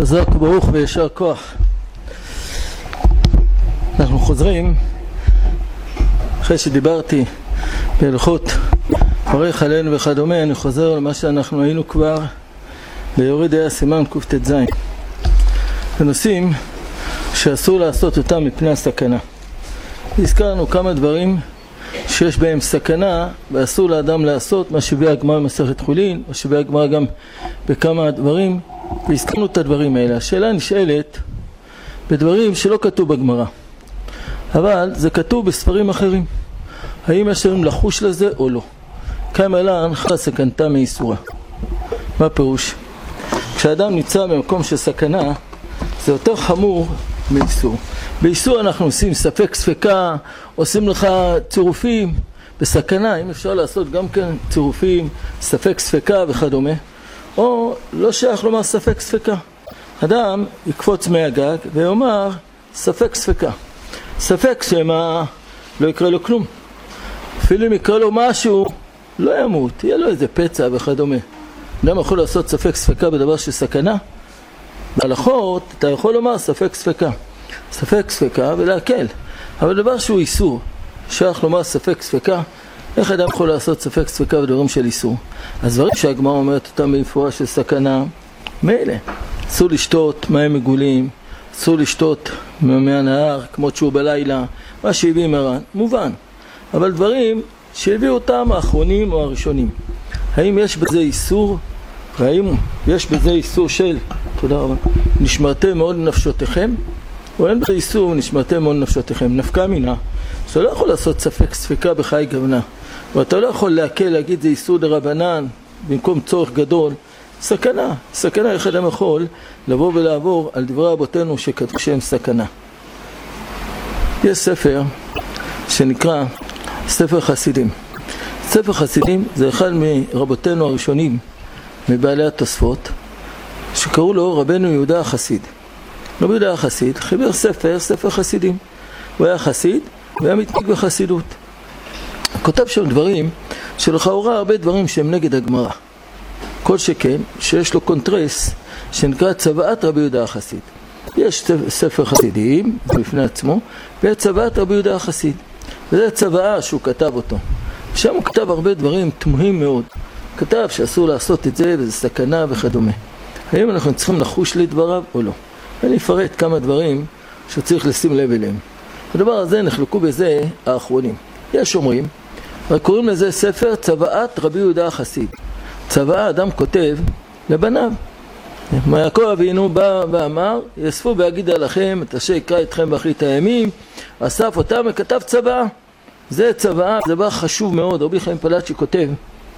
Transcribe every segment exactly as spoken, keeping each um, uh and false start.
חזק וברוך וישר כוח. אנחנו חוזרים אחרי שדיברתי בהלכות ברך עלינו וכדומה. אני חוזר למה שאנחנו היינו כבר ביורד היה סימן קט"ז, בנושאים שאסור לעשות אותם מפני הסכנה. הזכרנו כמה דברים שיש בהם סכנה ואסור לאדם לעשות, מה שהביאה הגמרא במסכת חולין, מה שהביאה הגמרא גם בכמה דברים, והזכרנו את הדברים האלה. השאלה נשאלת בדברים שלא כתוב בגמרא, אבל זה כתוב בספרים אחרים. האם יש להם לחוש לזה או לא? כמה אלן חלה סכנתה מאיסורה. מה פירוש? כשאדם נמצא במקום של סכנה, זה יותר חמור מאיסור. באיסור אנחנו עושים ספק ספקה, עושים לך צירופים. בסכנה, אם אפשר לעשות גם כן צירופים, ספק ספקה וכדומה, או לא שייך לומר ספק ספקה. אדם יקפוץ מהגג ויאמר ספק ספקה. ספק שמה לא יקרה לו כלום. אפילו אם יקרה לו משהו, לא ימות, יהיה לו איזה פצע וכדומה. אדם יכול לעשות ספק ספקה בדבר של סכנה? בהלכות אתה יכול לומר ספק ספקה. ספק ספקה ולהקל. אבל דבר שהוא איסור, שייך לומר ספק ספקה, איך אדם יכול לעשות ספק ספקה בדברים של איסור? אז דברים שהגמרא אומרת אותם במפורש של סכנה, מילא. אסור לשתות מים מגולים, אסור לשתות ממי הנהר, כמו תשור בלילה, מה שהביא מרן, מובן. אבל דברים שהביאו אותם האחרונים או הראשונים. האם יש בזה איסור? והאם יש בזה איסור של, תודה רבה, נשמרתם מאוד נפשותיכם? או אין בזה איסור נשמרתם מאוד נפשותיכם? נפקא מינה. אתה לא יכול לעשות ספק ספקה בחיי גוונה. ואתה לא יכול להקל, להגיד זה איסור דרבנן במקום צורך גדול. סכנה. סכנה, איך אדם יכול לבוא ולעבור על דברי רבותינו שכתבו שהם סכנה. יש ספר שנקרא ספר חסידים. ספר חסידים זה אחד מרבותינו הראשונים, מבעלי התוספות, שקראו לו רבנו יהודה החסיד. רבי יהודה החסיד חיבר ספר, ספר חסידים. הוא היה חסיד והיה מתנהג בחסידות. הוא כותב שם דברים שלכאורה הרבה דברים שהם נגד הגמרא. כל שכן שיש לו קונטרס שנקרא צוואת רבי יהודה החסיד. יש ספר חסידים בפני עצמו, ויש צוואת רבי יהודה החסיד. וזה צוואה שהוא כתב אותו. שם הוא כתב הרבה דברים תמוהים מאוד. כתב שאסור לעשות את זה וזה סכנה וכדומה. האם אנחנו צריכים לחוש לדבריו או לא? ואני אפרט כמה דברים שצריך לשים לב אליהם. הדבר הזה נחלקו בזה האחרונים. יש אומרים, רק קוראים לזה ספר צוואת רבי יהודה החסיד. צוואה אדם כותב לבניו. מה יעקב אבינו בא ואמר, יאספו בהגידה לכם את אשר יקרא אתכם באחרית הימים, אסף אותם וכתב צוואה. זה צוואה, זה דבר חשוב מאוד. רבי חיים פלאצ'י כותב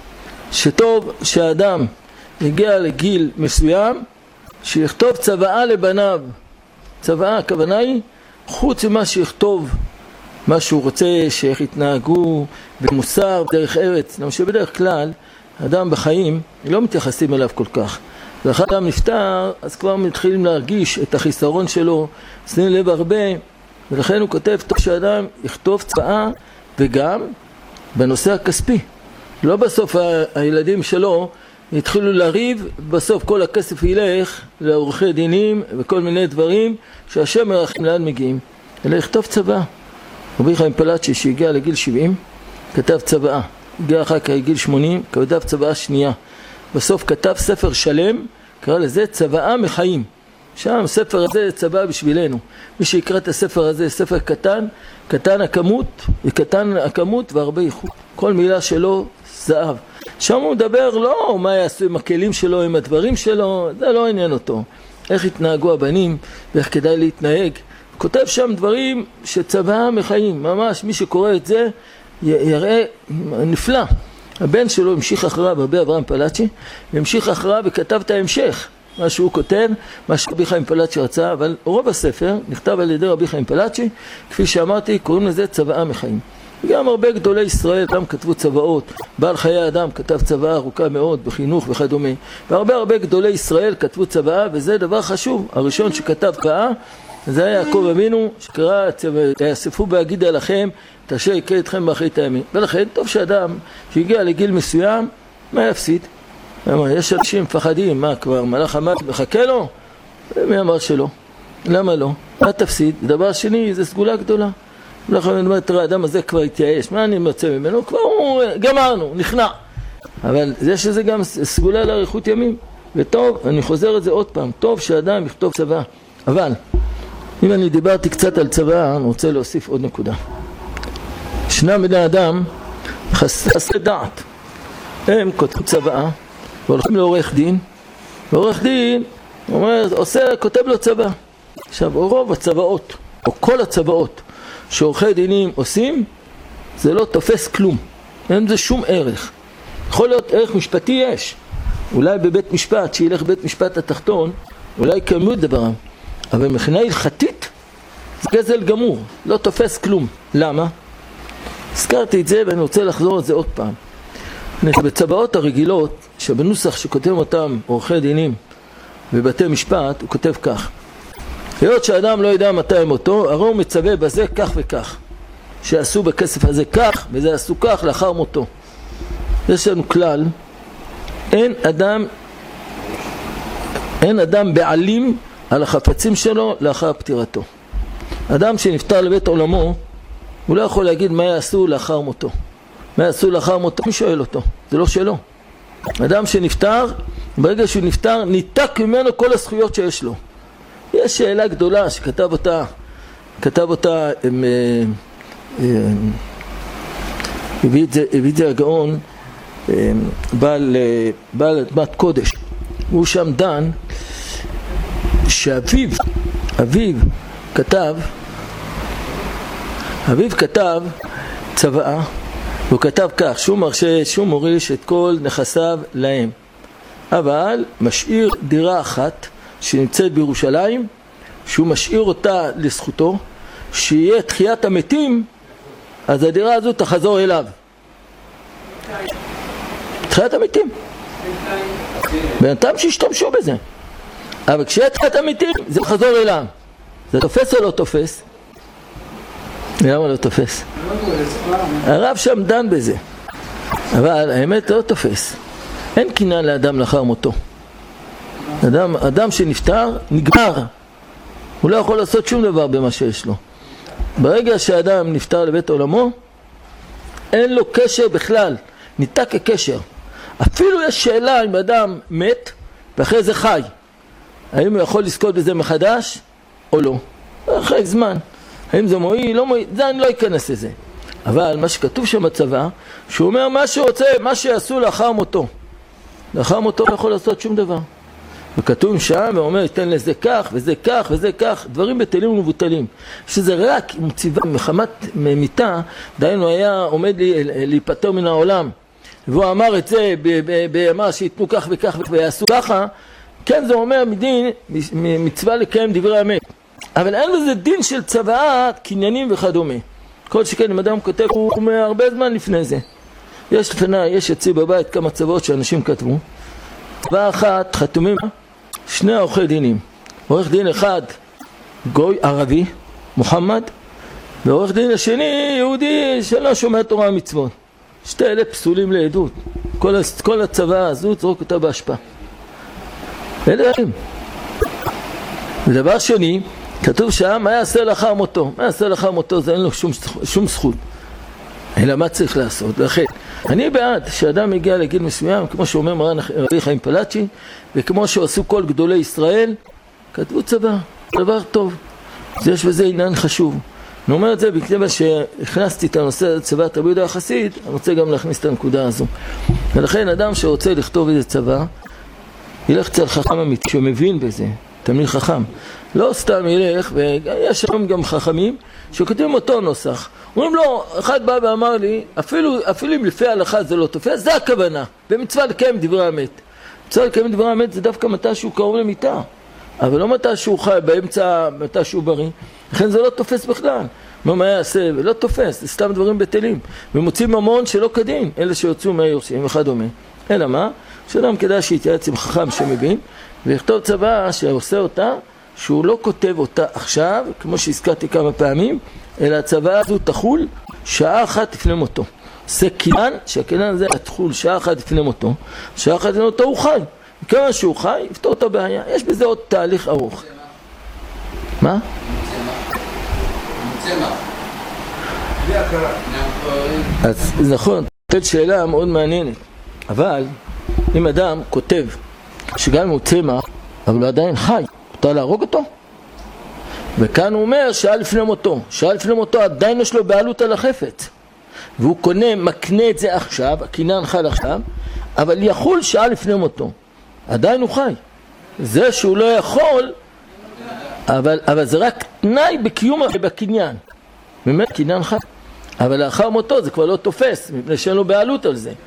שטוב שהאדם הגיע לגיל מסוים שיכתוב צוואה לבניו. צוואה, הכוונה היא חוץ ממה שיכתוב מה שהוא רוצה שאיך יתנהגו במוסר, בדרך ארץ, למה שבדרך כלל אדם בחיים לא מתייחסים אליו כל כך. ואחר אדם נפטר, אז כבר מתחילים להרגיש את החיסרון שלו, שמים לב הרבה, ולכן הוא כותב טוב שאדם יכתוב צוואה, וגם בנושא הכספי. לא בסוף הילדים שלו יתחילו לריב, בסוף כל הכסף ילך לעורכי דינים וכל מיני דברים שהשם מרחם לאן מגיעים. אלא יכתוב צוואה. רבי חיים פלאצ'י שהגיע לגיל שבעים, כתב צוואה. הגיע אחר כך לגיל שמונים, כתב צוואה שנייה. בסוף כתב ספר שלם, קרא לזה צוואה מחיים. שם ספר הזה צוואה בשבילנו. מי שיקרא את הספר הזה, ספר קטן, קטן הכמות, וקטן הכמות והרבה איכות. כל מילה שלו זהב. שם הוא מדבר לא מה יעשו עם הכלים שלו, עם הדברים שלו, זה לא עניין אותו. איך התנהגו הבנים ואיך כדאי להתנהג. כותב שם דברים שצוואה מחיים. ממש מי שקורא את זה יראה נפלא. הבן שלו המשיך אחריו, רבי אברהם פלאצ'י, המשיך אחריו וכתב את ההמשך. מה שהוא כותב, מה שרבי חיים פלאצ'י רצה, אבל רוב הספר נכתב על ידי רבי חיים פלאצ'י, כפי שאמרתי, קוראים לזה צוואה מחיים. וגם הרבה גדולי ישראל גם כתבו צוואות, בעל חיי אדם כתב צוואה ארוכה מאוד בחינוך וכדומה, והרבה הרבה גדולי ישראל כתבו צוואה, וזה דבר חשוב. הראשון שכתב צוואה, זה היה יעקב אבינו, שקרא, יאספו בהגידה לכם, את אשר יקרא אתכם באחרית הימים. ולכן טוב שאדם שהגיע לגיל מסוים, מה יפסיד? יש אנשים מפחדים, מה כבר, מלאך המוות מחכה לו? מי אמר שלא? למה לא? מה תפסיד? דבר שני, זה סגולה גדולה. לכן אני אומר, תראה, האדם הזה כבר התייאש, מה אני מוצא ממנו? כבר הוא, גמרנו, נכנע. אבל יש לזה גם סגולה לאריכות ימים. וטוב, אני חוזר את זה עוד פעם, טוב שאדם יכתוב צבא. אבל, אם אני דיברתי קצת על צבא, אני רוצה להוסיף עוד נקודה. ישנם בני אדם חסרי דעת. הם כותבים צבא, והולכים לעורך דין, ועורך דין אומר, עושה, כותב לו צבא. עכשיו, רוב הצבאות, או כל הצבאות שעורכי דינים עושים, זה לא תופס כלום. אין זה שום ערך. יכול להיות ערך משפטי יש. אולי בבית משפט, שילך בית משפט התחתון, אולי קיימו את דברם. אבל מבחינה הלכתית, זה גזל גמור. לא תופס כלום. למה? הזכרתי את זה ואני רוצה לחזור את זה עוד פעם. בצבאות הרגילות, שבנוסח שכותב אותם עורכי דינים בבתי משפט, הוא כותב כך. היות שאדם לא יודע מתי מותו, הרי הוא מצווה בזה כך וכך. שעשו בכסף הזה כך, וזה עשו כך לאחר מותו. יש לנו כלל, אין אדם, אין אדם בעלים על החפצים שלו לאחר פטירתו. אדם שנפטר לבית עולמו, הוא לא יכול להגיד מה יעשו לאחר מותו. מה יעשו לאחר מותו? מי שואל אותו? זה לא שלו. אדם שנפטר, ברגע שהוא נפטר, ניתק ממנו כל הזכויות שיש לו. יש שאלה גדולה שכתב אותה, כתב אותה, הם, הם, הביא את זה, הביא את זה הגאון, בעל, בעל אדמת קודש. הוא שם דן, שאביו, אביו כתב, אביו כתב צוואה, הוא כתב כך, שהוא מרשה, שהוא מוריש את כל נכסיו להם. אבל משאיר דירה אחת שנמצאת בירושלים, שהוא משאיר אותה לזכותו, שיהיה תחיית המתים, אז הדירה הזו תחזור אליו. תחיית המתים. בינתיים שישתמשו בזה. אבל כשיהיה תחיית המתים, זה חזור אליו. זה תופס או לא תופס? למה לא תופס? הרב שם דן בזה. אבל האמת לא תופס. אין קניין לאדם לאחר מותו. אדם, אדם שנפטר, נגמר. הוא לא יכול לעשות שום דבר במה שיש לו. ברגע שהאדם נפטר לבית עולמו, אין לו קשר בכלל. ניתק הקשר. אפילו יש שאלה אם אדם מת, ואחרי זה חי. האם הוא יכול לזכות בזה מחדש, או לא? אחרי זמן. האם זה מועיל, לא מועיל, זה אני לא אכנס לזה. אבל מה שכתוב שם בצבא, שהוא אומר מה שרוצה, מה שיעשו לאחר מותו. לאחר מותו לא יכול לעשות שום דבר. וכתוב שם ואומר, תן לזה כך, וזה כך, וזה כך, דברים בטלים ומבוטלים. שזה רק מציבה מחמת מיתה, דיינו היה עומד לי, להיפטר מן העולם. והוא אמר את זה, באמר שיתנו כך וכך ויעשו ככה, כן זה אומר מדין, מצווה לקיים דברי אמת. אבל אין לזה דין של צוואה, קניינים וכדומה. כל שכן, אם אדם כותב, הוא הרבה זמן לפני זה. יש לפני, יש אצלי בבית כמה צוואות שאנשים כתבו. צוואה אחת, חתומים שני עורכי דינים. עורך דין אחד, גוי ערבי, מוחמד, ועורך דין השני, יהודי, שלא שומע תורה ומצוות. שתי אלה פסולים לעדות. כל, כל הצוואה הזו זרוק אותה בהשפעה. אלה דברים. ודבר שני, כתוב שם, מה יעשה לאחר מותו? מה יעשה לאחר מותו? זה אין לו שום, שום זכות. אלא מה צריך לעשות? לכן, אני בעד שאדם מגיע לגיל מסוים, כמו שאומר מרן רבי חיים פלאצ'י, וכמו שעשו כל גדולי ישראל, כתבו צבא, דבר טוב. זה יש בזה עניין חשוב. אני אומר את זה בכתבה שהכנסתי את הנושא הזה צבא רבי יהודה החסיד, אני רוצה גם להכניס את הנקודה הזו. ולכן אדם שרוצה לכתוב איזה צבא, ילך אצל חכם אמיתי שמבין בזה, תלמיד חכם. לא סתם ילך, ויש שם גם חכמים שכותבים אותו נוסח. אומרים לו, אחד בא ואמר לי, אפילו, אפילו אם לפי ההלכה זה לא תופס, זה הכוונה. במצווה לקיים דברי האמת. מצווה לקיים דברי האמת זה דווקא מתי שהוא קרוב למיטה. אבל לא מתי שהוא חי באמצע, מתי שהוא בריא. לכן זה לא תופס בכלל. מה מה יעשה? לא תופס, זה סתם דברים בטלים. ומוצאים ממון שלא כדין, אלה שיוצאו מהיורשים וכדומה. אלא מה? שאדם כדאי שיתייעץ עם חכם שמבין, ויכתוב צבא שעושה אותה, שהוא לא כותב אותה עכשיו, כמו שהזכרתי כמה פעמים, אלא הצבא הזו תחול שעה אחת לפני מותו. זה קניין, שהקניין הזה תחול שעה אחת לפני מותו, שעה אחת לפני מותו הוא חי. וכמה שהוא חי, יפתור את הבעיה. יש בזה עוד תהליך ארוך. מה? אז נכון, זאת שאלה מאוד מעניינת. אבל אם אדם כותב שגם אם הוא צמח אבל הוא עדיין חי, מותר להרוג אותו? וכאן הוא אומר שעה לפני מותו, שעה לפני מותו עדיין יש לו בעלות על החפץ, והוא קונה, מקנה את זה עכשיו, הקניין חל עכשיו, אבל יחול שעה לפני מותו, עדיין הוא חי. זה שהוא לא יכול, אבל, אבל זה רק תנאי בקיום בקניין, באמת קניין חי, אבל לאחר מותו זה כבר לא תופס, מפני שאין לו בעלות על זה.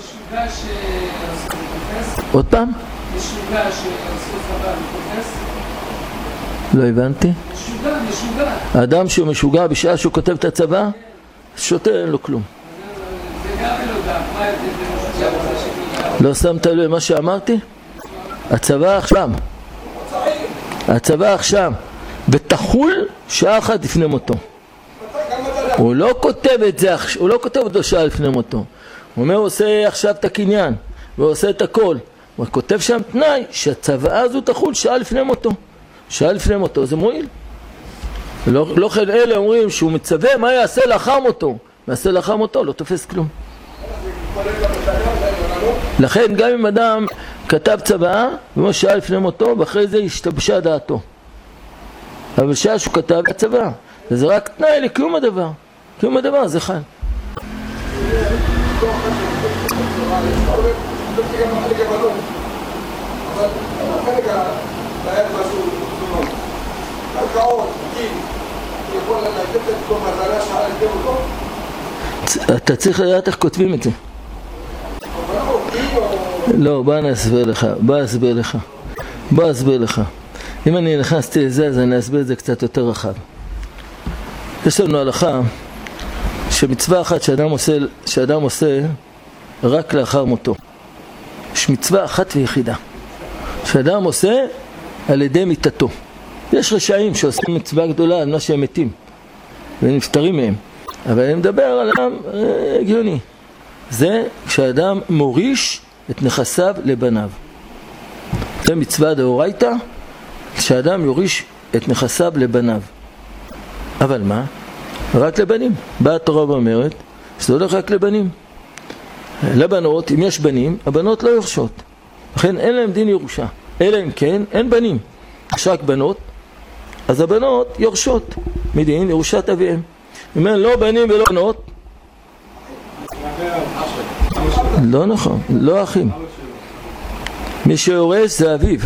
עוד פעם? משוגע שעשו חבל תופס? לא הבנתי. משוגע, משוגע. האדם שהוא משוגע בשעה שהוא כותב את הצבא, שותה אין לו כלום. זה גם אין לו דם, מה ההבדל? לא שמת לב למה שאמרתי? הצבא עכשיו. הצבא עכשיו. ותחול שעה אחת לפני מותו. הוא לא כותב את זה, הוא לא כותב אותו שעה לפני מותו. הוא אומר, הוא עושה עכשיו את הקניין, והוא עושה את הכל. הוא כותב שם תנאי שהצוואה הזו תחול שעה לפני מותו. שעה לפני מותו זה מועיל. לא, לא כן אלה אומרים שהוא מצווה מה יעשה לאחר מותו. מה יעשה לאחר מותו? לא תופס כלום. לכן גם אם אדם כתב צוואה, הוא שעה לפני מותו, ואחרי זה השתבשה דעתו. אבל בשעה שהוא כתב הצוואה, זה רק תנאי לקיום הדבר. קיום הדבר זה חל. אתה צריך לדעת איך כותבים את זה. לא, בוא אני אסביר לך, בוא אסביר לך, בוא אסביר לך. אם אני נכנסתי לזה, אז אני אסביר את זה קצת יותר רחב. יש לנו הלכה שמצווה אחת שאדם עושה, שאדם עושה רק לאחר מותו. יש מצווה אחת ויחידה שאדם עושה על ידי מיתתו. יש רשעים שעושים מצווה גדולה על מה שהם מתים ונפטרים מהם, אבל אני מדבר על אדם הגיוני. זה כשאדם מוריש את נכסיו לבניו. זה מצווה דאורייתא, כשאדם יוריש את נכסיו לבניו. אבל מה? רק לבנים. באה התורה ואומרת שזה הולך רק לבנים. לבנות, אם יש בנים, הבנות לא יורשות. לכן אין להם דין ירושה. אלא אם כן, אין בנים. יש רק בנות, אז הבנות יורשות מדין ירושת אביהם. אם אין לא בנים ולא בנות, לא נכון, לא אחים. מי שיורש זה אביו.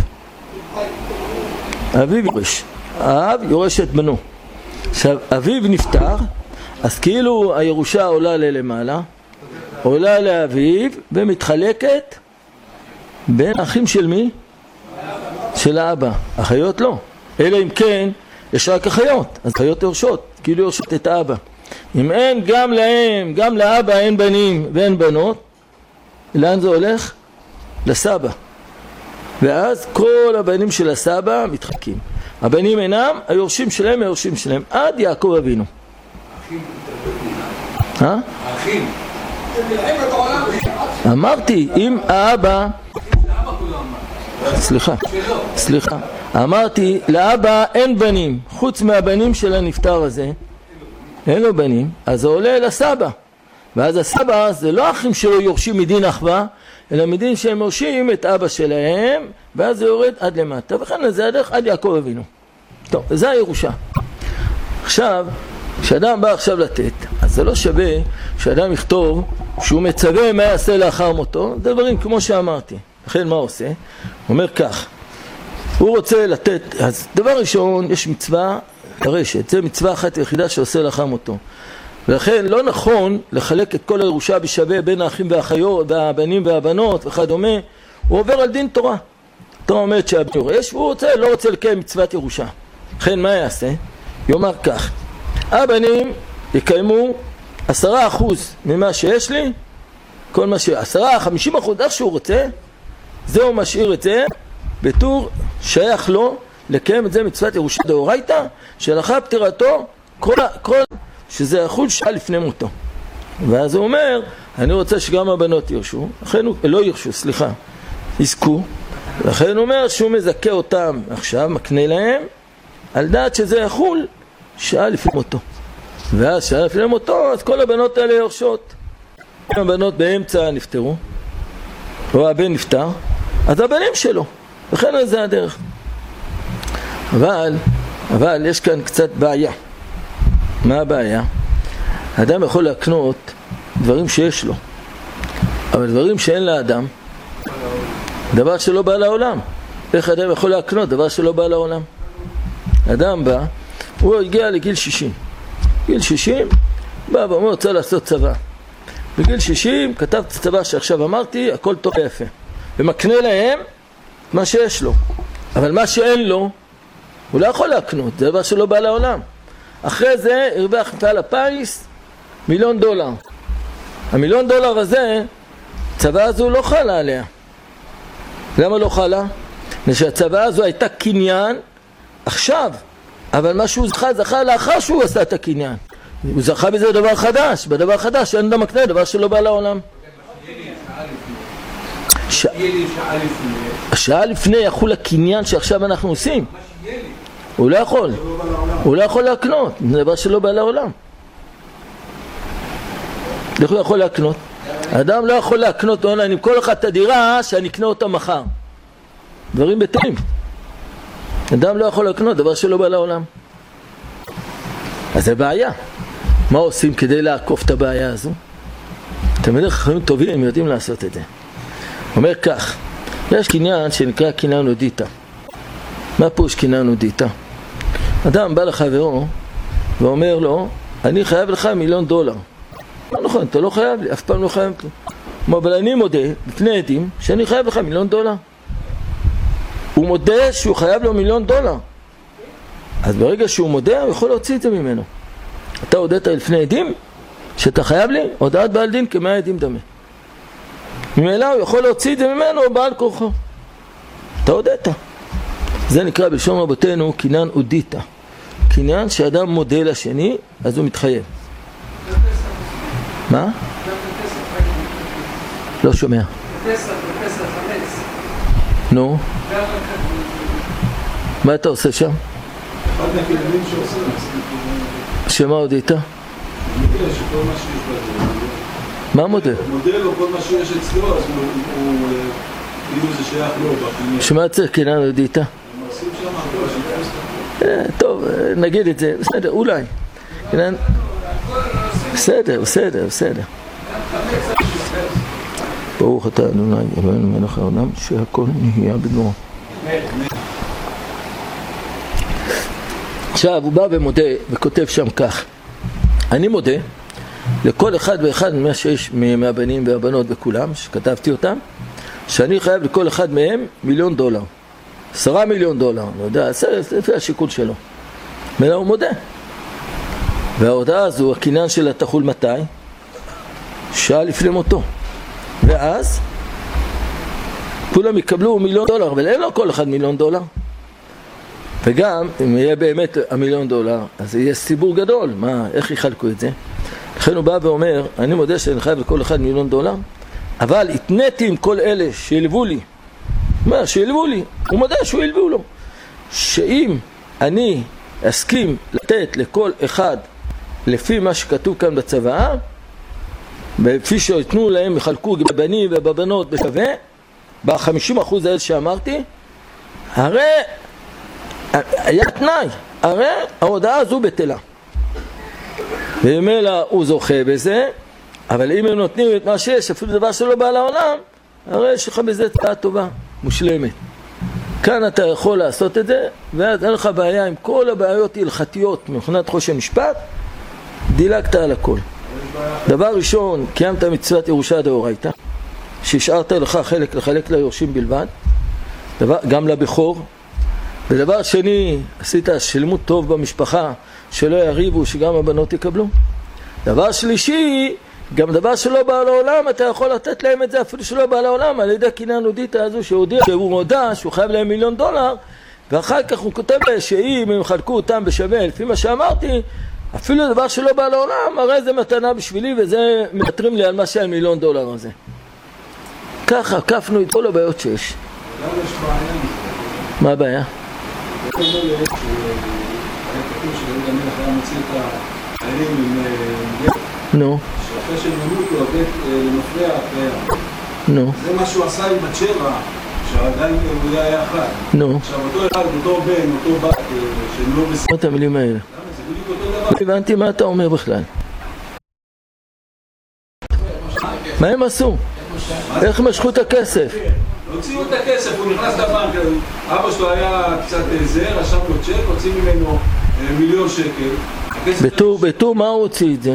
אביו יורש. האב יורש את בנו. עכשיו, אביו נפטר, אז כאילו הירושה עולה ללמעלה, עולה לאביו ומתחלקת בין האחים של מי? של האבא. אחיות לא. אלא אם כן, יש רק אחיות, אז אחיות יורשות, כאילו יורשות את האבא. אם אין גם להם, גם לאבא אין בנים ואין בנות, לאן זה הולך? לסבא. ואז כל הבנים של הסבא מתחלקים. הבנים אינם, היורשים שלהם היורשים שלהם, עד יעקב אבינו. אה? האחים. אמרתי, אם האבא... סליחה, סליחה. אמרתי, לאבא אין בנים, חוץ מהבנים של הנפטר הזה, אין לו בנים, אז זה עולה לסבא. ואז הסבא זה לא אחים שלו יורשים מדין אחווה, אלא מדין שהם יורשים את אבא שלהם, ואז זה יורד עד למטה, וכן זה הדרך עד יעקב אבינו. טוב, זה הירושה. עכשיו, כשאדם בא עכשיו לתת, אז זה לא שווה שאדם יכתוב שהוא מצווה מה יעשה לאחר מותו, זה דברים כמו שאמרתי. לכן מה עושה? הוא אומר כך, הוא רוצה לתת, אז דבר ראשון, יש מצווה לרשת, זה מצווה אחת יחידה שעושה לאחר מותו. ולכן לא נכון לחלק את כל הירושה בשווה בין האחים והאחיות, והבנים והבנות וכדומה, הוא עובר על דין תורה. התורה אומרת שהבן יורש, והוא רוצה, לא רוצה לקיים מצוות ירושה. לכן מה יעשה? יאמר כך, הבנים יקיימו עשרה אחוז ממה שיש לי, כל מה ש... עשרה, חמישים אחוז, איך שהוא רוצה, זהו משאיר את זה, בתור שייך לו לקיים את זה מצוות ירושה דאורייתא, שלאחר פטירתו, כל, כל, שזה יחול שעה לפני מותו. ואז הוא אומר, אני רוצה שגם הבנות ירשו, לכן הוא, לא ירשו, סליחה, יזכו, לכן הוא אומר שהוא מזכה אותם עכשיו, מקנה להם, על דעת שזה יחול שעה לפני מותו. ואז שעה לפני מותו, אז כל הבנות האלה יורשות. אם הבנות באמצע נפטרו, או הבן נפטר, אז הבנים שלו. וכן על זה הדרך. אבל, אבל יש כאן קצת בעיה. מה הבעיה? האדם יכול להקנות דברים שיש לו, אבל דברים שאין לאדם, דבר שלא בא לעולם. איך אדם יכול להקנות דבר שלא בא לעולם? אדם בא, הוא הגיע לגיל שישים. גיל שישים, בא ואומר, רוצה לעשות צבא. בגיל שישים כתב את הצבא שעכשיו אמרתי, הכל טוב ויפה. ומקנה להם מה שיש לו. אבל מה שאין לו, הוא לא יכול להקנות, זה דבר שלא בא לעולם. אחרי זה הרוויח מפעל הפיס מיליון דולר. המיליון דולר הזה, הצבא הזו לא חלה עליה. למה לא חלה? שהצבא הזו הייתה קניין עכשיו, אבל מה שהוא זכה, זכה לאחר שהוא עשה את הקניין. הוא זכה בזה דבר חדש, בדבר חדש, אין דם מקנה, דבר שלא בא לעולם. השעה לפני יחול הקניין שעכשיו אנחנו עושים. הוא לא יכול, הוא לא יכול להקנות, זה דבר שלא בא לעולם. איך הוא יכול להקנות? האדם לא יכול להקנות אונליין עם כל אחד את הדירה שאני אקנה אותה מחר. דברים בטלים. אדם לא יכול להקנות דבר שלא בא לעולם. אז זה בעיה. מה עושים כדי לעקוף את הבעיה הזו? אתם יודעים, חכמים טובים, הם יודעים לעשות את זה. אומר כך, יש קניין שנקרא קניין אודיטה. מה פירוש קניין אודיטה? אדם בא לחברו ואומר לו, אני חייב לך מיליון דולר. לא נכון, אתה לא חייב לי, אף פעם לא חייב לי. אבל אני מודה, לפני עדים, שאני חייב לך מיליון דולר. הוא מודה שהוא חייב לו מיליון דולר. אז ברגע שהוא מודה, הוא יכול להוציא את זה ממנו. אתה הודעת לפני עדים שאתה חייב לי, הודעת בעל דין כמאה עדים דמה. ממילא הוא יכול להוציא את זה ממנו בעל כורחו. אתה הודעת. זה נקרא בלשון רבותינו קניין אודיטה. קניין שאדם מודה לשני, אז הוא מתחייב. מה? לא שומע. נו? מה אתה עושה שם? שמה הודית? מה מודה? מודה לו כל מה שיש אצלו, אז הוא כאילו זה שייך לו. שמה צריך קניין הודית? טוב, נגיד את זה, בסדר, אולי. בסדר, בסדר, בסדר. ברוך אתה אדוני אלוהינו מלך העולם שהכל נהיה בדברו. עכשיו הוא בא ומודה וכותב שם כך: אני מודה לכל אחד ואחד מה שיש מהבנים והבנות וכולם שכתבתי אותם, שאני חייב לכל אחד מהם מיליון דולר, עשרה מיליון דולר, לא יודע, זה לפי השיקול שלו. מלא הוא מודה, וההודעה הזו, הקניין שלה תחול מתי? שעה לפני מותו. ואז כולם יקבלו מיליון דולר, אבל אין לו כל אחד מיליון דולר. וגם אם יהיה באמת המיליון דולר, אז יהיה סיבור גדול. מה, איך יחלקו את זה? לכן הוא בא ואומר, אני מודה שאני חייב לכל אחד מיליון דולר, אבל התניתי עם כל אלה שילבו לי. מה, שילבו לי? הוא מודה שהוא ילבו לו. שאם אני אסכים לתת לכל אחד לפי מה שכתוב כאן בצבא, לפי שיתנו להם, יחלקו בבנים ובבנות בשווה, ב-חמישים אחוז האלה שאמרתי, הרי היה תנאי, הרי ההודעה הזו בטלה. ומילא הוא זוכה בזה, אבל אם הם נותנים את מה שיש, אפילו דבר שלא בא לעולם, הרי יש לך בזה תנאה טובה, מושלמת. כאן אתה יכול לעשות את זה, ואז אין לך בעיה עם כל הבעיות הלכתיות מבחינת חושן משפט, דילגת על הכל. דבר ראשון, קיימת מצוות ירושה דאורייתא, שהשארת לך חלק לחלק ליורשים בלבד, דבר, גם לבכור. ודבר שני, עשית שלמות טוב במשפחה, שלא יריבו, שגם הבנות יקבלו. דבר שלישי, גם דבר שלא בא לעולם, אתה יכול לתת להם את זה אפילו שלא בא לעולם, על ידי קניין אודיטה הזו שהודיע שהוא מודע שהוא חייב להם מיליון דולר, ואחר כך הוא כותב שאם הם חלקו אותם בשווה לפי מה שאמרתי, אפילו דבר שלא בא לעולם, הרי זה מתנה בשבילי, וזה מטרים לי על מה שעל מיליון דולר הזה. ככה, קפנו את כל הבעיות שיש. מה הבעיה? כתוב שדוד המלך היה מוציא את החיילים עם גט. נו. שאחרי שהם ימותו, הגט למפרע אחרי. נו. זה מה שהוא עשה עם בת שבע, שעדיין הוא היה אחד. נו. עכשיו, אותו אחד, אותו בן, אותו בת, שהם לא בסדר. את המילים האלה. למה? זה בדיוק אותו דבר. הבנתי מה אתה אומר בכלל. מה הם עשו? איך משכו את הכסף? הוציאו את הכסף, הוא נכנס לבנק, אבא שלו היה קצת זהר, רשם לו צ'ק, הוציא ממנו מיליון שקל. בטור, בטור מה הוא הוציא את זה?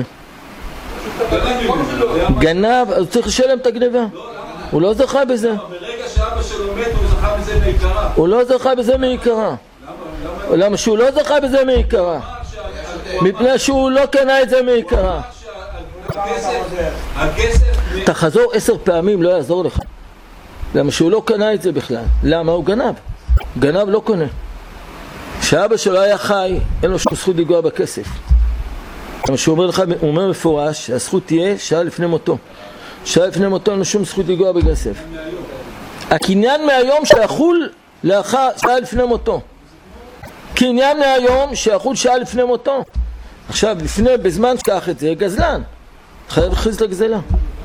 גנב, אז צריך לשלם את הגניבה. הוא לא זכה בזה. ברגע שאבא שלו מת, הוא זכה בזה מעיקרה. הוא לא זכה בזה מעיקרה. למה שהוא לא זכה בזה מעיקרה? מפני שהוא לא קנה את זה מעיקרה. תחזור עשר פעמים, לא יעזור לך. למה שהוא לא קנה את זה בכלל. למה? הוא גנב. גנב לא קונה. כשאבא שלו היה חי, אין לו שום זכות לגוע בכסף. למה שהוא אומר לך, הוא אומר מפורש, שהזכות תהיה שעה לפני מותו. שעה לפני מותו אין לו שום זכות לגוע בכסף. הקניין מהיום שיחול לאחר שעה לפני מותו. קניין מהיום שיחול שעה לפני מותו. עכשיו, לפני, בזמן שכח את זה, גזלן. חייב להכריז לגזלה.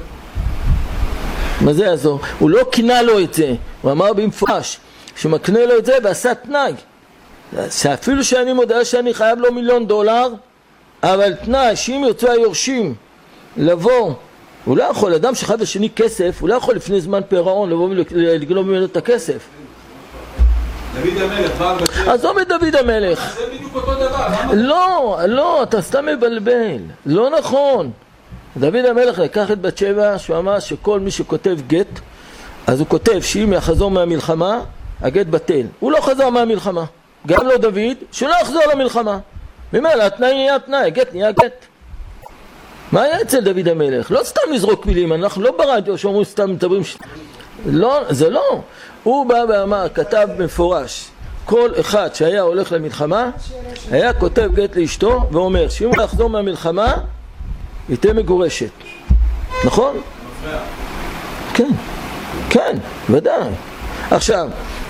מה זה יעזור? הוא לא קינה לו את זה. הוא אמר במפורש שמקנה לו את זה ועשה תנאי. שאפילו שאני מודע שאני חייב לו מיליון דולר, אבל תנאי שאם ירצו היורשים לבוא, הוא לא יכול, אדם שחייב לשני כסף, הוא לא יכול לפני זמן פירעון לבוא ולגנוב ממנו את הכסף. דוד המלך, בעל בת שבע. עזוב את דוד המלך. זה בדיוק אותו דבר. לא, לא, אתה סתם מבלבל. לא נכון. דוד המלך לקח את בת שבע, שהוא אמר שכל מי שכותב גט, אז הוא כותב שאם יחזור מהמלחמה, הגט בטל. הוא לא חזר מהמלחמה. גם לא דוד, שלא יחזור למלחמה. ממילא, התנאי נהיה התנאי, הגט נהיה גט. מה היה אצל דוד המלך? לא סתם לזרוק מילים, אנחנו לא ברדיו שאומרים סתם מדברים ש... לא, זה לא. הוא בא ואמר, כתב מפורש, כל אחד שהיה הולך למלחמה, היה כותב גט לאשתו, ואומר שאם הוא יחזור מהמלחמה, היא תהיה מגורשת. נכון? כן, כן, ודאי. עכשיו,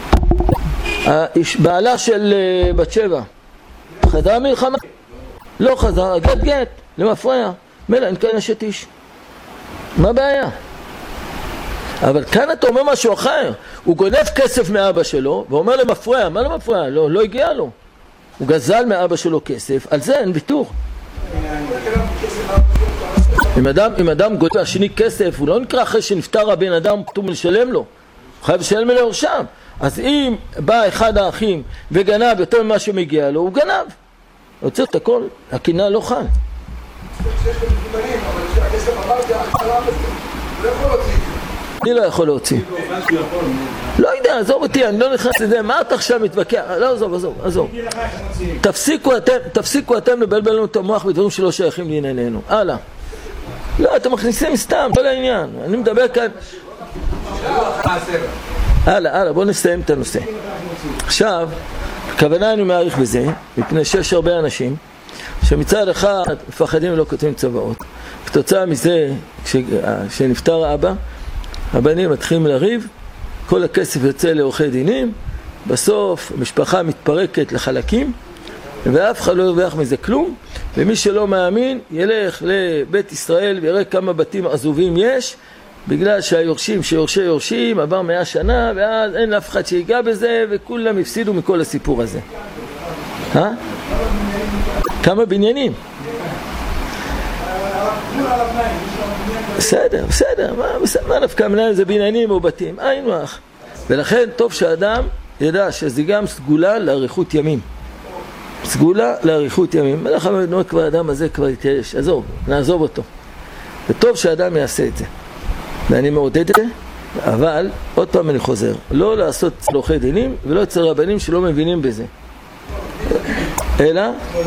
בעלה של בת שבע, חזר מלחמה? לא חזר, גט גט, למפרע. מילא, אין כאן אשת איש. מה הבעיה? אבל כאן אתה אומר משהו אחר. הוא גונב כסף מאבא שלו, ואומר למפרע, מה למפרע? לא, לא הגיע לו. הוא גזל מאבא שלו כסף, על זה אין ויתור. אם אדם, אם אדם גונב השני כסף, הוא לא נקרא אחרי שנפטר הבן אדם, פתאום לשלם לו. הוא חייב לשלם ליורשיו. אז אם בא אחד האחים וגנב יותר ממה שמגיע לו, הוא גנב. הוא צריך את הכל, הקנאה לא חל. אני לא יכול להוציא. לא יודע, עזוב אותי, אני לא נכנס לזה. מה אתה עכשיו מתווכח? לא, עזוב, עזוב, עזוב. תפסיקו אתם, תפסיקו אתם לבלבל לנו את המוח בדברים שלא שייכים לענייננו. הלאה. לא, אתם מכניסים סתם, כל העניין. אני מדבר כאן. הלאה, הלאה, בואו נסיים את הנושא. עכשיו, הכוונה אני מעריך בזה, מפני שיש הרבה אנשים שמצד אחד מפחדים ולא כותבים צבאות. כתוצאה מזה, כשנפטר האבא, הבנים מתחילים לריב, כל הכסף יוצא לעורכי דינים, בסוף המשפחה מתפרקת לחלקים, ואף אחד לא ירוויח מזה כלום, ומי שלא מאמין ילך לבית ישראל ויראה כמה בתים עזובים יש, בגלל שהיורשים שיורשי יורשים עבר מאה שנה, ואז אין לאף אחד שיגע בזה, וכולם הפסידו מכל הסיפור הזה. אה? כמה בניינים? בסדר, בסדר, מה נפקא מנהל זה בניינים או בתים? היינו אח. ולכן טוב שהאדם ידע שזה גם סגולה לאריכות ימים. סגולה לאריכות ימים. מלאכה מאוד כבר האדם הזה כבר יתייש. עזוב, נעזוב אותו. וטוב שהאדם יעשה את זה. ואני מעודד את זה, אבל עוד פעם אני חוזר. לא לעשות אצל עורכי דינים ולא אצל רבנים שלא מבינים בזה. אלא,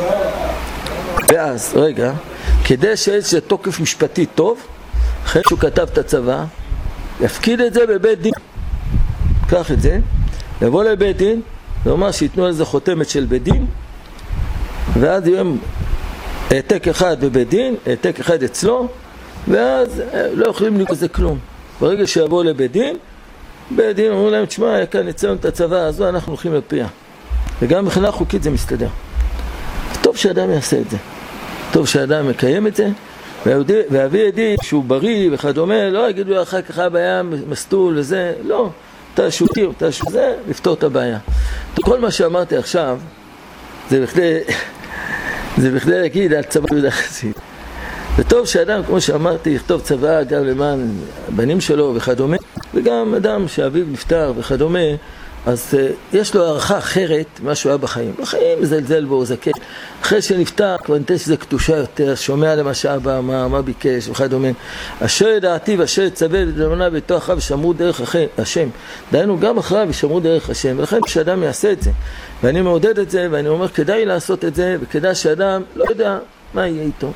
ואז, רגע, כדי שיש תוקף משפטי טוב, אחרי שהוא כתב את הצבא, יפקיד את זה בבית דין. קח את זה, יבוא לבית דין, ואומר שיתנו על זה חותמת של בית דין, ואז יהיה העתק אחד בבית דין, העתק אחד אצלו, ואז לא יכולים לקרוא זה כלום. ברגע שיבוא לבית דין, בית דין אומרים להם, תשמע, כאן יצאנו את הצבא הזו, אנחנו הולכים לפיה. וגם מבחינה חוקית זה מסתדר. טוב שאדם יעשה את זה. טוב שאדם מקיים את זה, ואבי עדי שהוא בריא וכדומה, לא יגידו אחר כך הבעיה מסטול וזה, לא, אתה שוטיר, אתה שזה, לפתור את הבעיה. כל מה שאמרתי עכשיו, זה בכדי, זה בכדי להגיד על צבא יהודה חסיד. וטוב שאדם, כמו שאמרתי, יכתוב צבא גם למען הבנים שלו וכדומה, וגם אדם שאביו נפטר וכדומה, אז uh, יש לו הערכה אחרת ממה שהוא היה בחיים. בחיים מזלזל בו, זקן. אחרי שנפטר, כבר נתן שזה קדושה יותר, שומע למה שאבא, מה, מה ביקש וכדומה. אשר ידעתי ואשר יצווה ולמנה ביתו אחריו ושמרו דרך אחרי השם. דיינו גם אחריו ושמרו דרך השם. ולכן כשאדם יעשה את זה, ואני מעודד את זה, ואני אומר כדאי לעשות את זה, וכדאי שאדם לא יודע מה יהיה איתו.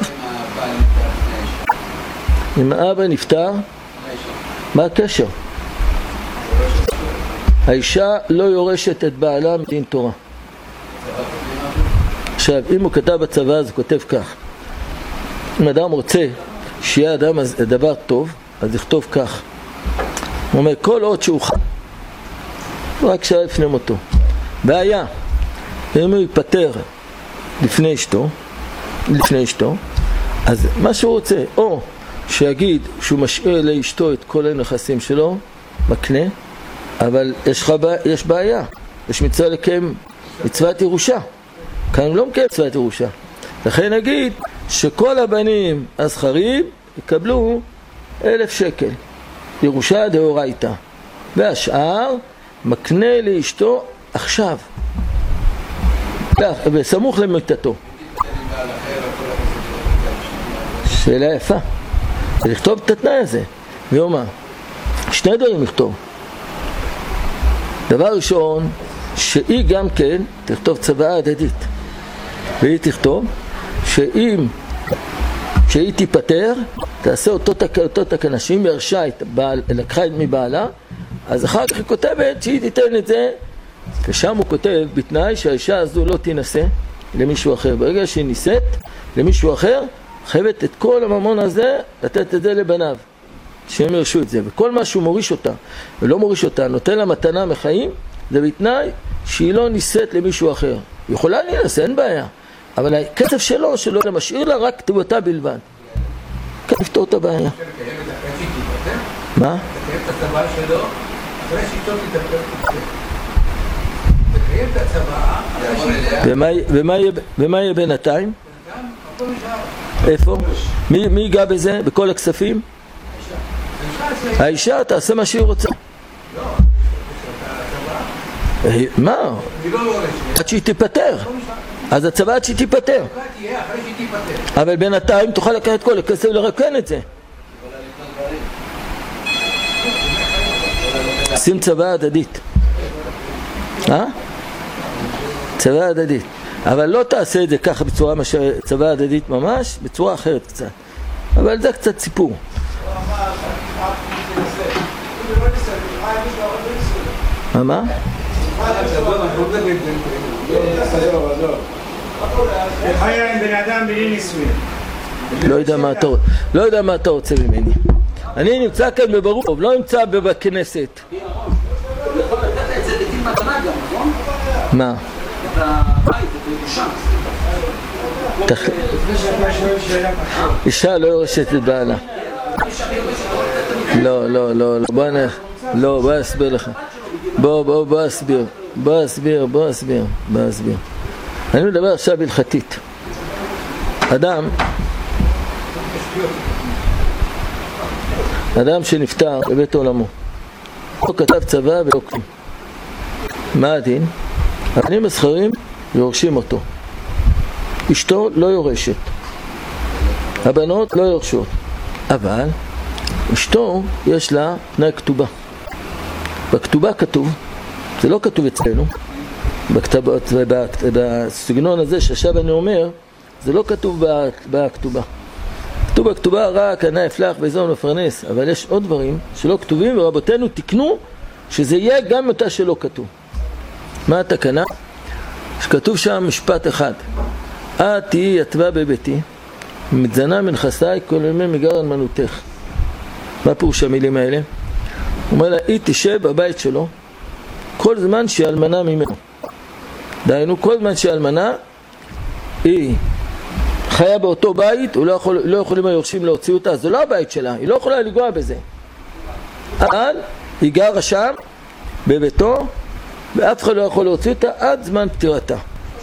אם האבא נפטר, מה הקשר? האישה לא יורשת את בעלה מדין תורה. עכשיו, אם הוא כתב בצבא, אז הוא כותב כך. אם אדם רוצה שיהיה אדם דבר טוב, אז יכתוב כך. הוא אומר, כל עוד שהוא חי, רק שעה לפני מותו. בעיה, אם הוא ייפטר לפני אשתו, לפני אשתו, אז מה שהוא רוצה, או שיגיד שהוא משאיר לאשתו את כל הנכסים שלו, מקנה, אבל יש, חבא, יש בעיה, יש מצווה לקיים מצוות ירושה. כאן הוא לא מקיים מצוות ירושה. לכן נגיד שכל הבנים הזכרים יקבלו אלף שקל, ירושה דאורייתא, והשאר מקנה לאשתו עכשיו, בסמוך למיתתו. שאלה יפה. ולכתוב את התנאי הזה, ויאמר, שני דברים לכתוב. דבר ראשון, שהיא גם כן תכתוב צוואה הדדית, והיא תכתוב שאם שהיא תיפטר, תעשה אותו תק, אותו תקנה, שאם ירשה את בעל, לקחה את מבעלה, אז אחר כך היא כותבת שהיא תיתן את זה, ושם הוא כותב בתנאי שהאישה הזו לא תינשא למישהו אחר. ברגע שהיא נישאת למישהו אחר, חייבת את כל הממון הזה לתת את זה לבניו, שהם ירשו את זה. וכל מה שהוא מוריש אותה ולא מוריש אותה, נותן לה מתנה מחיים, זה בתנאי שהיא לא נישאת למישהו אחר. היא יכולה להינשא, אין בעיה, אבל הכסף שלו, שלו משאיר לה רק כתובתה בלבד. כאן לפתור את הבעיה. מה? תקיים את הצבא שלו, אחרי שאיתו תתפר תקיים את הצבא. ומה יהיה בינתיים? איפה? מי ייגע בזה? בכל הכספים? האישה תעשה מה שהיא רוצה. מה? עד שהיא תיפטר. אז הצבא עד שהיא תיפטר. אבל בינתיים תוכל לקחת כל הכסף ולרקן את זה. שים צבא הדדית. אה? צבא הדדית. אבל לא תעשה את זה ככה בצורה צבא הדדית ממש, בצורה אחרת קצת. אבל זה קצת סיפור. מה? מה? חיה עם בן אדם בלי נישואים. לא יודע מה אתה, לא יודע מה אתה רוצה ממני. אני נמצא כאן בברוך, לא נמצא בכנסת. מה? אישה לא יורשת את בעלה. לא, לא, לא, בוא נלך. לא, בוא אסביר לך. בוא, בוא, בוא אסביר. בוא אסביר, בוא אסביר, בוא אסביר. אני מדבר עכשיו הלכתית. אדם, אדם שנפטר בבית עולמו, הוא כתב צבא ולא כלום. מה הדין? הבנים הזכרים יורשים אותו. אשתו לא יורשת. הבנות לא יורשות. אבל אשתו יש לה תנאי כתובה. בכתובה כתוב, זה לא כתוב אצלנו, בכתובות, בסגנון הזה שעכשיו אני אומר, זה לא כתוב בכתובה. כתוב בכתובה רק ענה יפלח ויזון מפרנס, אבל יש עוד דברים שלא כתובים, ורבותינו תקנו שזה יהיה גם אותה שלא כתוב. מה התקנה? שכתוב שם משפט אחד, את תהי יתבה בביתי, מתזנה מנכסי כל ימי מגר אלמנותך. מה פירוש המילים האלה? הוא אומר לה, היא תשב בבית שלו כל זמן שהיא אלמנה ממנו. דהיינו, כל זמן שהיא אלמנה, היא חיה באותו בית, הוא לא, יכול, לא יכולים היורשים להוציא אותה, זה לא הבית שלה, היא לא יכולה לגוע בזה. אבל היא גרה שם, בביתו, ואף אחד לא יכול להוציא אותה עד זמן פטירתה.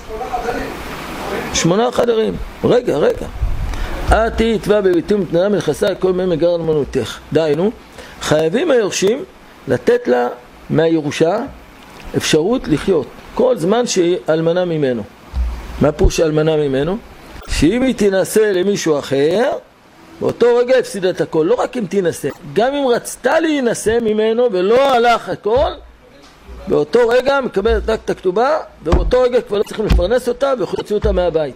שמונה חדרים. רגע, רגע. את היא תבע בביתי ומתננה מנכסה כל מהם מגר אלמנותך. דיינו, חייבים היורשים לתת לה מהירושה אפשרות לחיות כל זמן שהיא אלמנה ממנו. מה פירוש אלמנה ממנו? שאם היא תנסה למישהו אחר, באותו רגע הפסידה את הכל. לא רק אם תנסה, גם אם רצתה להינשא ממנו ולא הלך הכל, באותו רגע מקבלת רק את הכתובה, ובאותו רגע כבר לא צריכים לפרנס אותה ויוצאו אותה מהבית.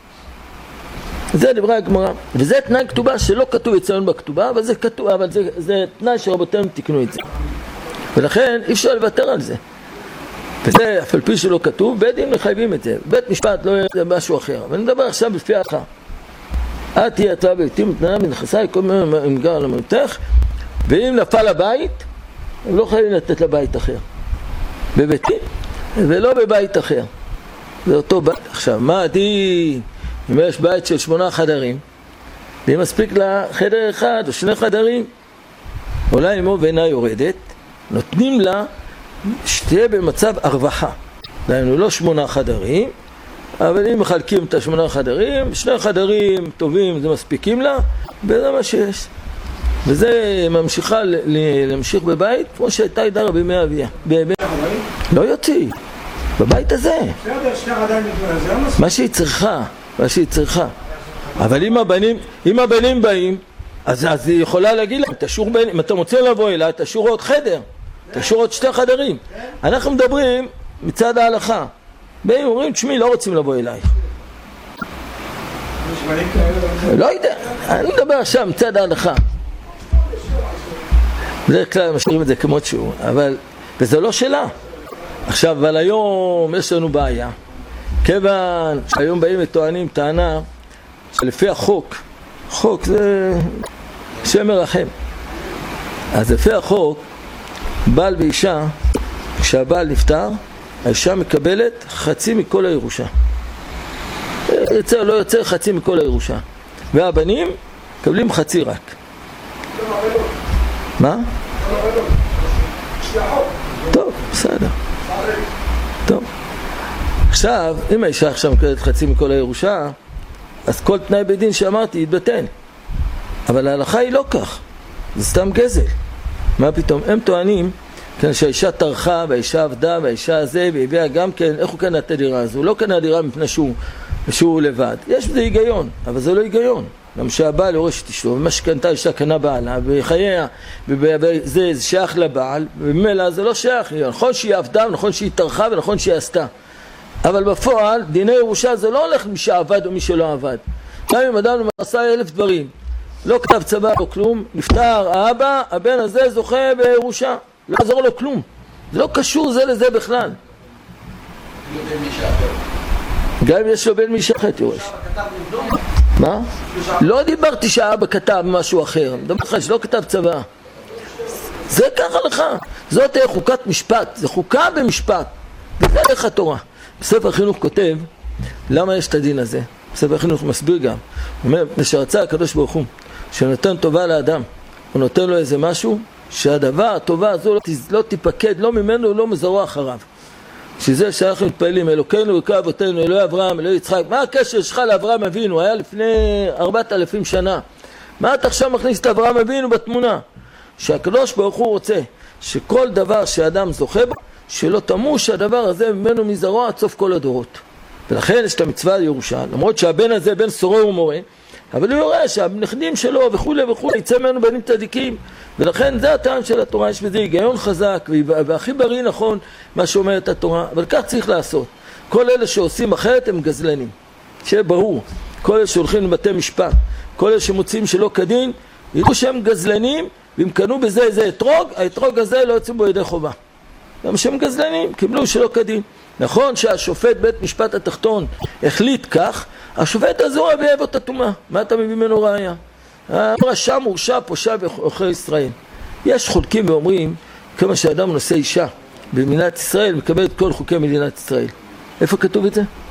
זה דברי הגמרא, וזה תנאי כתובה שלא כתוב אצלנו בכתובה, אבל זה כתוב, אבל זה, זה תנאי שרבותינו תקנו את זה. ולכן אי אפשר לוותר על זה. וזה אף על פי שלא כתוב, בית דין מחייבים את זה. בית משפט לא יהיה משהו אחר. אבל אני מדבר עכשיו בפי ההלכה. את תהיה התבע בביתי ומתננה מנכסה כל מיני מגר אלמנותך, ואם נפל הבית, הם לא חייבים לתת לבית אחר. בביתי, ולא בבית אחר. זה אותו בית. עכשיו, מה עדי, אם יש בית של שמונה חדרים, ואם מספיק לה חדר אחד או שני חדרים, אולי אמו ואינה יורדת, נותנים לה שתהיה במצב הרווחה. דהיינו, לא שמונה חדרים, אבל אם מחלקים את השמונה חדרים, שני חדרים טובים, זה מספיקים לה, וזה מה שיש. וזה ממשיכה להמשיך בבית, כמו שהייתה ידרה בימי אביה. לא יוציא, בבית הזה. מה שהיא צריכה, מה שהיא צריכה. אבל אם הבנים, אם הבנים באים, אז, אז היא יכולה להגיד להם, תשור בין, אם אתה מוצא לבוא אליה, תשור עוד חדר, תשור עוד שתי חדרים. אנחנו מדברים מצד ההלכה. באים אומרים, תשמעי, לא רוצים לבוא אלייך. לא יודע, אני מדבר עכשיו מצד ההלכה. בדרך כלל משאירים את זה כמות שהוא, אבל, וזה לא שלה. עכשיו, אבל היום יש לנו בעיה. כיוון שהיום באים וטוענים טענה שלפי החוק, חוק זה שם מרחם. אז לפי החוק, בעל ואישה, כשהבעל נפטר, האישה מקבלת חצי מכל הירושה. יוצא, לא יוצא חצי מכל הירושה. והבנים מקבלים חצי רק. מה? טוב, בסדר. טוב. עכשיו, אם האישה עכשיו מקבלת חצי מכל הירושה, אז כל תנאי בדין שאמרתי יתבטל. אבל ההלכה היא לא כך. זה סתם גזל. מה פתאום? הם טוענים כן, שהאישה טרחה והאישה עבדה והאישה הזה והביאה גם כן, איך הוא קנה את הדירה הזו? הוא לא קנה דירה מפני שהוא, שהוא לבד. יש בזה היגיון, אבל זה לא היגיון. גם שהבעל יורש את אשתו, ומה שקנתה אישה קנה בעלה, וחייה, וזה שייך לבעל, ובמילא זה לא שייך. נכון שהיא עבדה, ונכון שהיא טרחה, ונכון שהיא עשתה. אבל בפועל, דיני ירושה זה לא הולך מי שעבד או מי שלא עבד. גם אם אדם עשה אלף דברים, לא כתב צבא או כלום, נפטר האבא, הבן הזה זוכה בירושה. לא יעזור לו כלום. זה לא קשור זה לזה בכלל. גם אם יש לו בן מישהו אחר, יורש. מה? לא דיברתי שהאבא כתב משהו אחר. מדבר לך שלא כתב צבא. זה ככה לך. זאת חוקת משפט. זה חוקה במשפט. וזה איך התורה. בספר החינוך כותב, למה יש את הדין הזה? בספר החינוך מסביר גם. הוא אומר, שרצה הקדוש ברוך הוא, שנותן טובה לאדם, הוא נותן לו איזה משהו, שהדבר, הטובה הזו לא, לא תיפקד, לא ממנו, לא מזרוע אחריו. שזה שאנחנו מתפעלים, אלוקינו, אלוקי אבותינו, אלוהי אברהם, אלוהי יצחק. מה הקשר שלך לאברהם אבינו? היה לפני ארבעת אלפים שנה. מה אתה עכשיו מכניס את אברהם אבינו בתמונה? שהקדוש ברוך הוא רוצה שכל דבר שאדם זוכה בו, שלא תמוש הדבר הזה ממנו מזרוע עד סוף כל הדורות. ולכן יש את המצווה לירושה, למרות שהבן הזה בן סורר ומורה, אבל הוא יורש שהנכדים שלו וכו' וכו' יצא ממנו בנים צדיקים. ולכן זה הטעם של התורה, יש בזה היגיון חזק, והכי בריא נכון מה שאומרת התורה, אבל כך צריך לעשות. כל אלה שעושים אחרת הם גזלנים, שיהיה ברור. כל אלה שהולכים לבתי משפט, כל אלה שמוצאים שלא כדין, יראו שהם גזלנים, ואם קנו בזה איזה אתרוג, האתרוג הזה לא יוצאים בו ידי חובה. גם שהם גזלנים, קיבלו שלא כדין. נכון שהשופט בית משפט התחתון החליט כך, השופט הזה הוא הביא בו את התומה. מה אתה מביא ממנו ראיה? הרשע מורשע פושע בעוכרי ישראל. יש חולקים ואומרים, כמה שאדם נושא אישה במדינת ישראל, מקבל את כל חוקי מדינת ישראל. איפה כתוב את זה?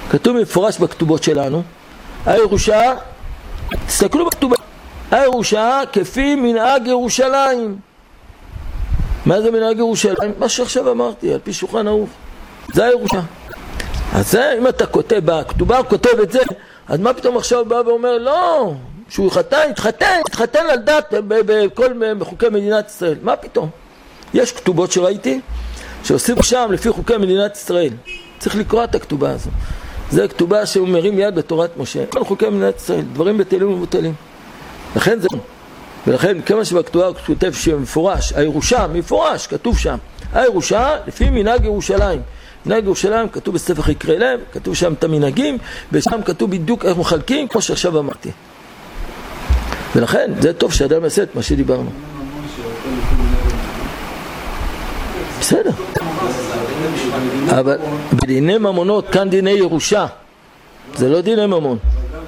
כתוב מפורש בכתובות שלנו, הירושה, תסתכלו בכתובה, הירושה כפי מנהג ירושלים. מה זה מנהג ירושלים? מה שעכשיו אמרתי, על פי שולחן ערוך. זה הירושה. אז זה, אם אתה כותב בכתובה, כותב את זה, אז מה פתאום עכשיו בא ואומר, לא, שהוא יחתן, יתחתן, יתחתן על דת בכל חוקי מדינת ישראל. מה פתאום? יש כתובות שראיתי, שעושים שם לפי חוקי מדינת ישראל. צריך לקרוא את הכתובה הזו. זה כתובה שהוא מרים יד בתורת משה. כל חוקי מדינת ישראל, דברים בטלים ומבוטלים. לכן זה, ולכן כמה שבכתובה הוא כותב שמפורש, הירושה, מפורש, כתוב שם. הירושה לפי מנהג ירושלים. מנהג ירושלים כתוב בספר חקרי לב, כתוב שם את המנהגים, ושם כתוב בדיוק איך מחלקים, כמו שעכשיו אמרתי. ולכן זה טוב שאדם יעשה את מה שדיברנו. בסדר. אבל בדיני ממונות, כאן דיני ירושה. זה לא דיני ממון.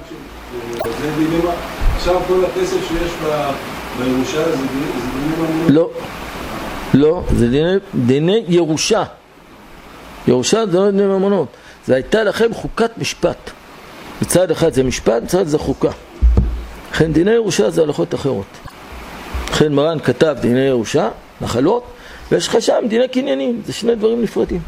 עכשיו כל הכסף שיש בירושה זה דיני ממונות? לא. לא, זה דיני ירושה. ירושה זה לא דיני ממונות. זה הייתה לכם חוקת משפט. מצד אחד זה משפט, מצד זה חוקה. לכן דיני ירושה זה הלכות אחרות. לכן מרן כתב דיני ירושה, נחלות, ויש לך שם דיני קניינים. זה שני דברים נפרדים.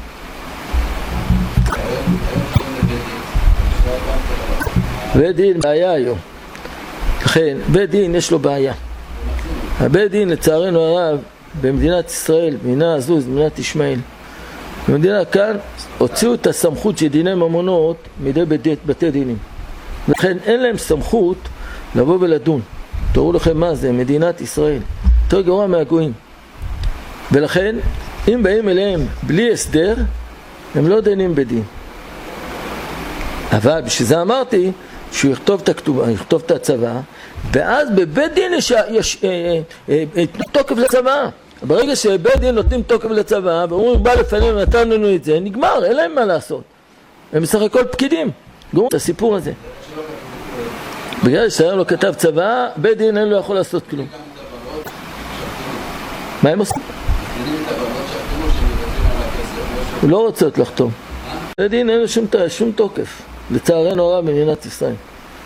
בית דין בעיה היום. לכן, בית דין יש לו בעיה. הבית דין לצערנו הרב במדינת ישראל, במדינה הזו, במדינת ישמעאל, במדינה כאן הוציאו את הסמכות של דיני ממונות מידי בתי, בתי דינים. לכן אין להם סמכות לבוא ולדון. תראו לכם מה זה, מדינת ישראל. יותר גרוע מהגויים. ולכן, אם באים אליהם בלי הסדר, הם לא דנים בדין. אבל בשביל זה אמרתי שהוא יכתוב את הכתובה, יכתוב את הצבא, ואז בבית דין יש, יש אה, אה, אה, תוקף לצבא. ברגע שבית דין נותנים תוקף לצבא, ואומרים בא לפנינו נתן לנו את זה, נגמר, אין להם מה לעשות. הם בסך הכל פקידים. גמרו את הסיפור הזה. בגלל שהיום לא כתב צבא, בית דין אין לו יכול לעשות כלום. מה הם עושים? הוא לא רוצה לחתום. בית דין אין לו שום, שום תוקף. לצערנו הרב במדינת ישראל.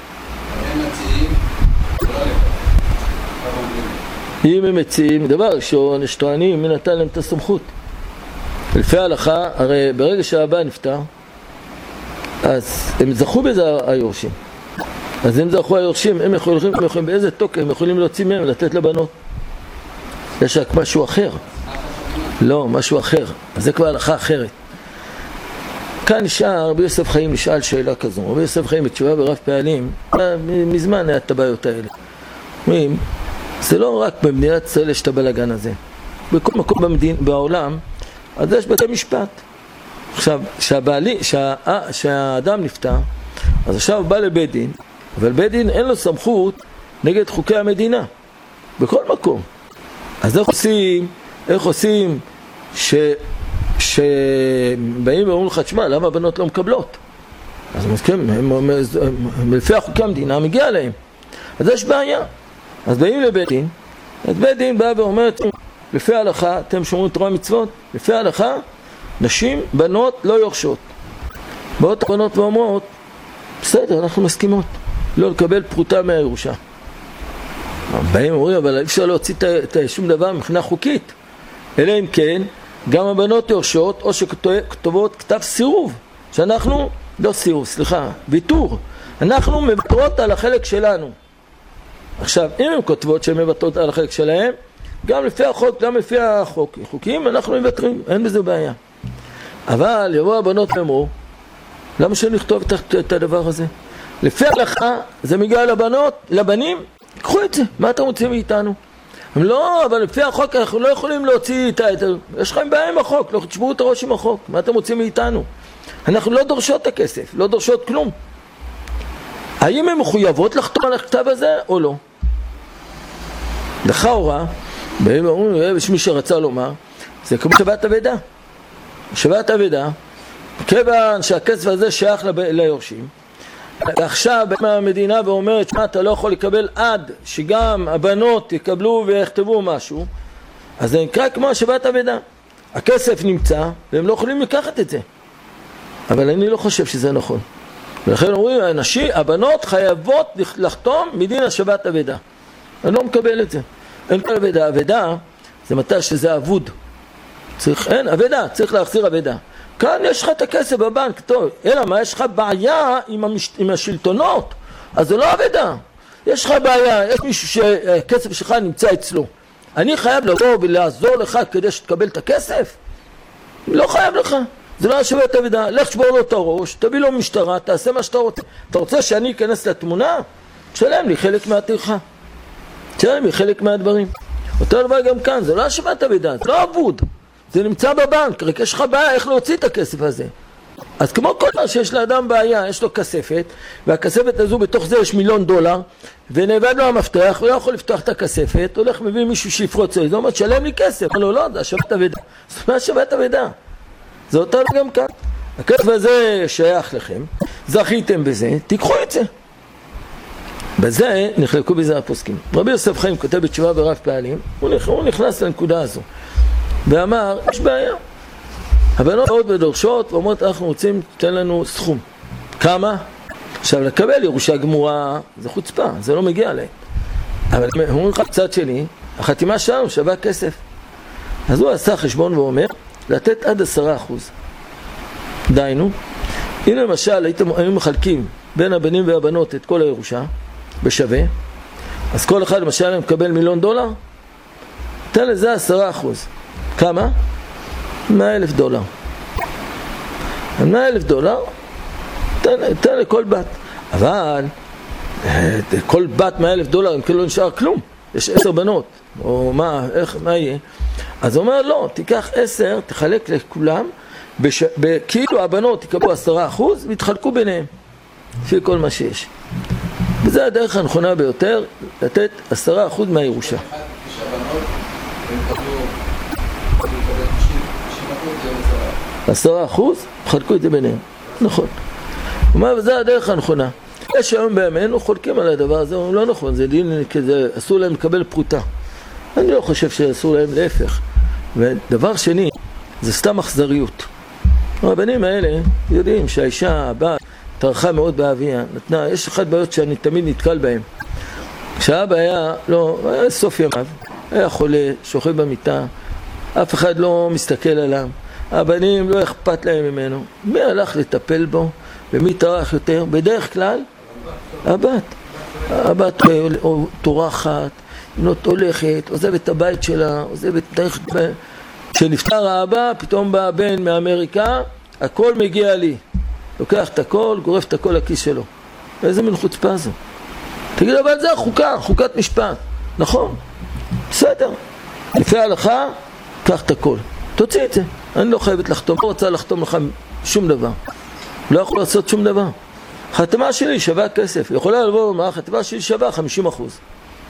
אם הם מציעים, דבר ראשון, יש טוענים מי נתן להם את הסמכות. לפי ההלכה, הרי ברגע שהאבא נפטר, אז הם זכו בזה היורשים. אז אם זכו היורשים, הם יכולים, הם יכולים באיזה תוקף, הם יכולים להוציא מהם, לתת לבנות. יש רק משהו אחר. לא, משהו אחר. אז זה כבר הלכה אחרת. כאן נשאר, רבי יוסף חיים נשאל שאלה כזו. רבי יוסף חיים בתשובה ברב פעלים, מזמן היה את הבעיות האלה. אומרים, זה לא רק במדינת ישראל יש את הבלגן הזה. בכל מקום במדין, בעולם, אז יש בתי משפט. עכשיו, שהבעלי, שה, שהאדם נפטר, אז עכשיו הוא בא לבית דין, אבל בית דין אין לו סמכות נגד חוקי המדינה. בכל מקום. אז איך עושים, איך עושים ש... שבאים ואומרים לך, תשמע, למה הבנות לא מקבלות? אז הם מסכים, לפי החוקי המדינה מגיע להם. אז יש בעיה. אז באים לבית דין, אז בית דין בא ואומר, לפי ההלכה, אתם שומרים תורה מצוות, לפי ההלכה, נשים, בנות, לא יורשות. באות הבנות ואומרות, בסדר, אנחנו מסכימות, לא לקבל פרוטה מהירושה. באים ואומרים, אבל אי אפשר להוציא את שום דבר מבחינה חוקית. אלא אם כן, גם הבנות יורשות, או שכתובות כתב סירוב, שאנחנו, לא סירוב, סליחה, ויתור. אנחנו מבטרות על החלק שלנו. עכשיו, אם הן כותבות שהן מבטרות על החלק שלהם, גם לפי החוק, גם לפי החוק, חוקים, אנחנו מבטרים, אין בזה בעיה. אבל יבואו הבנות ואמרו, למה שנכתוב את הדבר הזה? לפי ההלכה, זה מגיע לבנות, לבנים, קחו את זה, מה אתם רוצים מאיתנו? הם לא, אבל לפי החוק אנחנו לא יכולים להוציא את ה... יש לכם בעיה עם החוק, לא תשברו את הראש עם החוק, מה אתם רוצים מאיתנו? אנחנו לא דורשות את הכסף, לא דורשות כלום. האם הן מחויבות לחתום על הכתב הזה או לא? לכאורה, יש מי שרצה לומר, זה כמו שבת אבדה. שבת אבדה, כיוון שהכסף הזה שייך ליורשים, ועכשיו באה המדינה ואומרת, שמה, אתה לא יכול לקבל עד שגם הבנות יקבלו ויכתבו משהו, אז זה נקרא כמו שבת אבדה. הכסף נמצא, והם לא יכולים לקחת את זה. אבל אני לא חושב שזה נכון. ולכן אומרים, האנשים, הבנות חייבות לחתום מדין השבת אבדה. אני לא מקבל את זה. אין כל אבדה. אבדה זה מתי שזה אבוד. צריך, אין, אבדה, צריך להחזיר אבדה. כאן יש לך את הכסף בבנק, טוב, אלא מה, יש לך בעיה עם, המש, עם השלטונות, אז זה לא אבדה. יש לך בעיה, יש מישהו שהכסף שלך נמצא אצלו. אני חייב לבוא ולעזור לך כדי שתקבל את הכסף? לא חייב לך. זה לא השבת אבדה. לך שבור לו את הראש, תביא לו משטרה, תעשה מה שאתה רוצה. אתה רוצה שאני אכנס לתמונה? תשלם לי חלק מהטרחה. תשלם לי חלק מהדברים. אותו דבר גם כאן, זה לא השבת אבדה, זה לא אבוד. זה נמצא בבנק, רק יש לך בעיה איך להוציא את הכסף הזה. אז כמו כל דבר שיש לאדם בעיה, יש לו כספת, והכספת הזו בתוך זה יש מיליון דולר, ונאבד לו המפתח, הוא לא יכול לפתוח את הכספת, הולך מביא מישהו שיפרוץ, זה אומר, תשלם לי כסף. לא, לא, זה השבת אבדה. זה מה השבת אבדה? זה אותה גם כאן. הכסף הזה שייך לכם, זכיתם בזה, תיקחו את זה. בזה נחלקו בזה הפוסקים. רבי יוסף חיים כותב בתשובה ברב פעלים, הוא נכנס לנקודה הזו. ואמר, יש בעיה. הבנות באות ודורשות ואומרות, אנחנו רוצים, תן לנו סכום. כמה? עכשיו, לקבל ירושה גמורה, זה חוצפה, זה לא מגיע להם. אבל אומרים לך, צד שני, החתימה שלנו שווה כסף. אז הוא עשה חשבון ואומר, לתת עד עשרה אחוז. דיינו, הנה למשל, היינו מחלקים בין הבנים והבנות את כל הירושה, בשווה, אז כל אחד למשל מקבל מיליון דולר, תן לזה עשרה אחוז. כמה? מאה אלף דולר. מאה אלף דולר, תן, תן לכל בת. אבל, כל בת מאה אלף דולר, אם כאילו לא נשאר כלום. יש עשר בנות, או מה, איך, מה יהיה? אז הוא אומר, לא, תיקח עשר, תחלק לכולם, בש... ב... כאילו הבנות יקבלו עשרה אחוז, והתחלקו ביניהם, לפי כל מה שיש. וזה הדרך הנכונה ביותר, לתת עשרה אחוז מהירושה. עשרה אחוז, חלקו את זה ביניהם. נכון. הוא אומר, וזה הדרך הנכונה. יש היום בימינו חולקים על הדבר הזה, הוא לא נכון, זה דין כזה, אסור להם לקבל פרוטה. אני לא חושב שאסור להם להפך. ודבר שני, זה סתם אכזריות. הרבנים האלה יודעים שהאישה הבאה טרחה מאוד באביה, נתנה, יש אחד בעיות שאני תמיד נתקל בהם. כשהאבא היה, לא, היה סוף ימיו, היה חולה, שוכב במיטה, אף אחד לא מסתכל עליו, הבנים לא אכפת להם ממנו. מי הלך לטפל בו ומי טרח יותר? בדרך כלל, הבת. הבת תורחת, בנות הולכת, עוזבת את הבית שלה, עוזבת דרך... כשנפטר האבא, פתאום בא הבן מאמריקה, הכל מגיע לי. לוקח את הכל, גורף את הכל לכיס שלו. איזה מין חוצפה זו? תגיד, אבל זה החוקה, חוקת משפט. נכון, בסדר. לפי ההלכה, קח את הכל. תוציא את זה. אני לא חייבת לחתום, לא רוצה לחתום לך שום דבר. לא יכול לעשות שום דבר. חתימה שלי שווה כסף. יכולה לבוא מה? חתימה שלי שווה חמישים אחוז.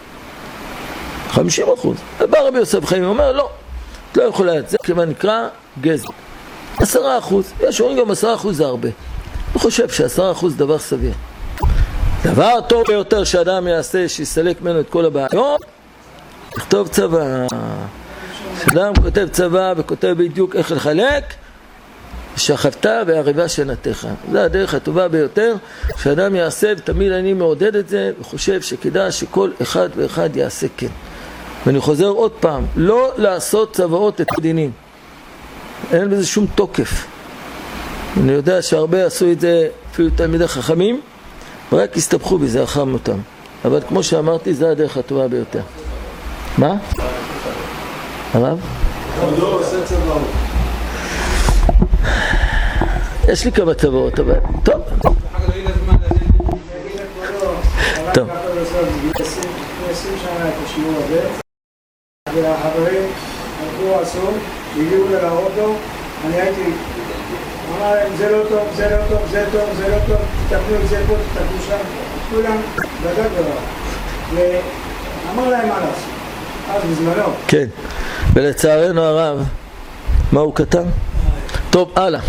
חמישים אחוז. בא רבי יוסף חיים, הוא אומר, לא. את לא יכולה את זה, כמה נקרא גזל. עשרה אחוז. יש אומרים גם עשרה אחוז זה הרבה. אני חושב שעשרה אחוז דבר סביר. דבר טוב ביותר שאדם יעשה, שיסלק ממנו את כל הבעיות, לכתוב צבא. שאדם כותב צבא וכותב בדיוק איך לחלק, שכבת והערבה שנתך. זה הדרך הטובה ביותר שאדם יעשה, ותמיד אני מעודד את זה, וחושב שכדאי שכל אחד ואחד יעשה כן. ואני חוזר עוד פעם, לא לעשות צבאות את הדינים. אין בזה שום תוקף. אני יודע שהרבה עשו את זה, אפילו תלמידי חכמים, ורק הסתבכו בזה אחר מותם. אבל כמו שאמרתי, זה הדרך הטובה ביותר. מה? הרב? הוא לא עושה צבאות. יש לי כמה צבאות, אבל... טוב. טוב. עשרים שנה את השיעור הזה, והחברים הלכו עשו, הגיעו להראות לו, אני הייתי, אמר להם, זה לא טוב, זה לא טוב, זה טוב, זה לא טוב, תתקנו את זה פה, תתקנו שם, כולם בדק דבר. ואמר להם מה לעשות, אז בזמנו. כן, ולצערנו הרב, מה הוא כתב? טוב, הלאה.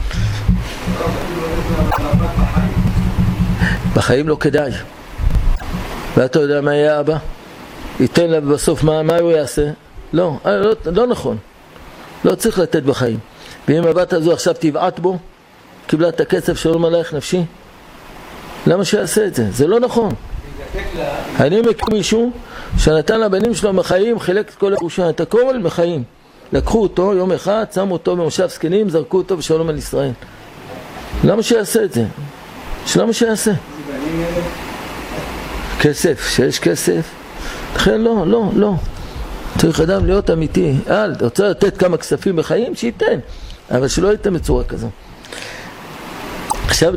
בחיים לא כדאי. ואתה יודע מה יהיה אבא? ייתן לה בסוף מה, מה הוא יעשה? לא, לא, לא נכון. לא צריך לתת בחיים. ואם הבת הזו עכשיו תבעט בו, קיבלה את הכסף שלא מלך נפשי? למה שיעשה את זה? זה לא נכון. אני מכיר מישהו שנתן לבנים שלו מחיים, חילק את כל הירושה, את הכל מחיים. לקחו אותו יום אחד, שמו אותו במושב זקנים, זרקו אותו ושלום על ישראל. למה שיעשה את זה? שלמה שיעשה? כסף, שיש כסף. לכן לא, לא, לא. צריך אדם להיות אמיתי. אל, רוצה לתת כמה כספים בחיים? שייתן. אבל שלא ייתן בצורה כזו. עכשיו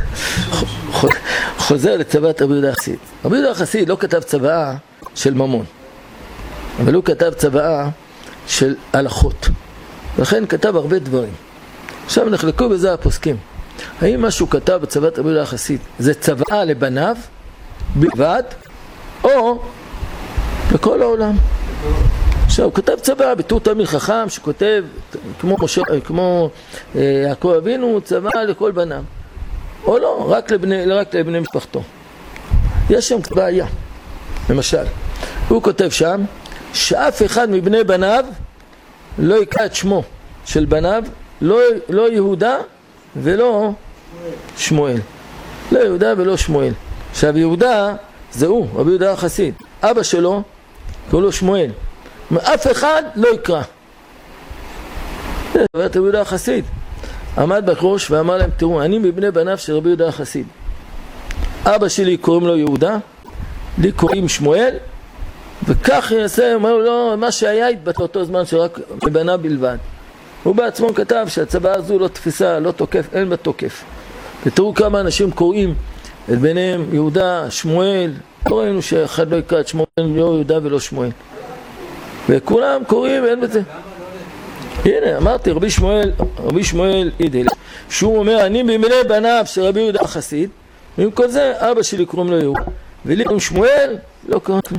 חוזר לצוות רבי יהודה החסיד. רבי יהודה החסיד לא כתב צוואה של ממון, אבל הוא כתב צוואה של הלכות. לכן כתב הרבה דברים. עכשיו נחלקו בזה הפוסקים. האם מה שהוא כתב בצוות רבי יהודה החסיד זה צוואה לבניו בלבד, או לכל העולם? עכשיו הוא כתב צוואה בתור תלמיד חכם שכותב כמו, משה, כמו אה, יעקב אבינו, צוואה לכל בניו, או לא, רק לבני, רק לבני משפחתו. יש שם בעיה. למשל, הוא כותב שם שאף אחד מבני בניו לא יקרא את שמו של בניו, לא, לא יהודה ולא שמואל. לא יהודה ולא שמואל. עכשיו יהודה זה הוא, רבי יהודה החסיד. אבא שלו קראו לו שמואל. אף אחד לא יקרא. זה רבי יהודה החסיד. עמד בראש ואמר להם, תראו, אני מבני בניו של רבי יהודה החסיד. אבא שלי קוראים לו יהודה, לי קוראים שמואל, וכך יעשה, אמרו לו, מה שהיה התבטא אותו זמן שרק מבניו בלבד. הוא בעצמו כתב שהצבא הזו לא תפיסה, לא תוקף, אין בה תוקף. ותראו כמה אנשים קוראים את ביניהם יהודה, שמואל, לא ראינו שאחד לא יקרא את שמואל, לא יהודה ולא שמואל. וכולם קוראים, אין בזה. הנה, אמרתי, רבי שמואל, רבי שמואל אידל, שהוא אומר, אני מבני בניו של רבי יהודה החסיד, ועם כל זה, אבא שלי קוראים לו יהודה, ולי קוראים שמואל, לא קוראים כלום.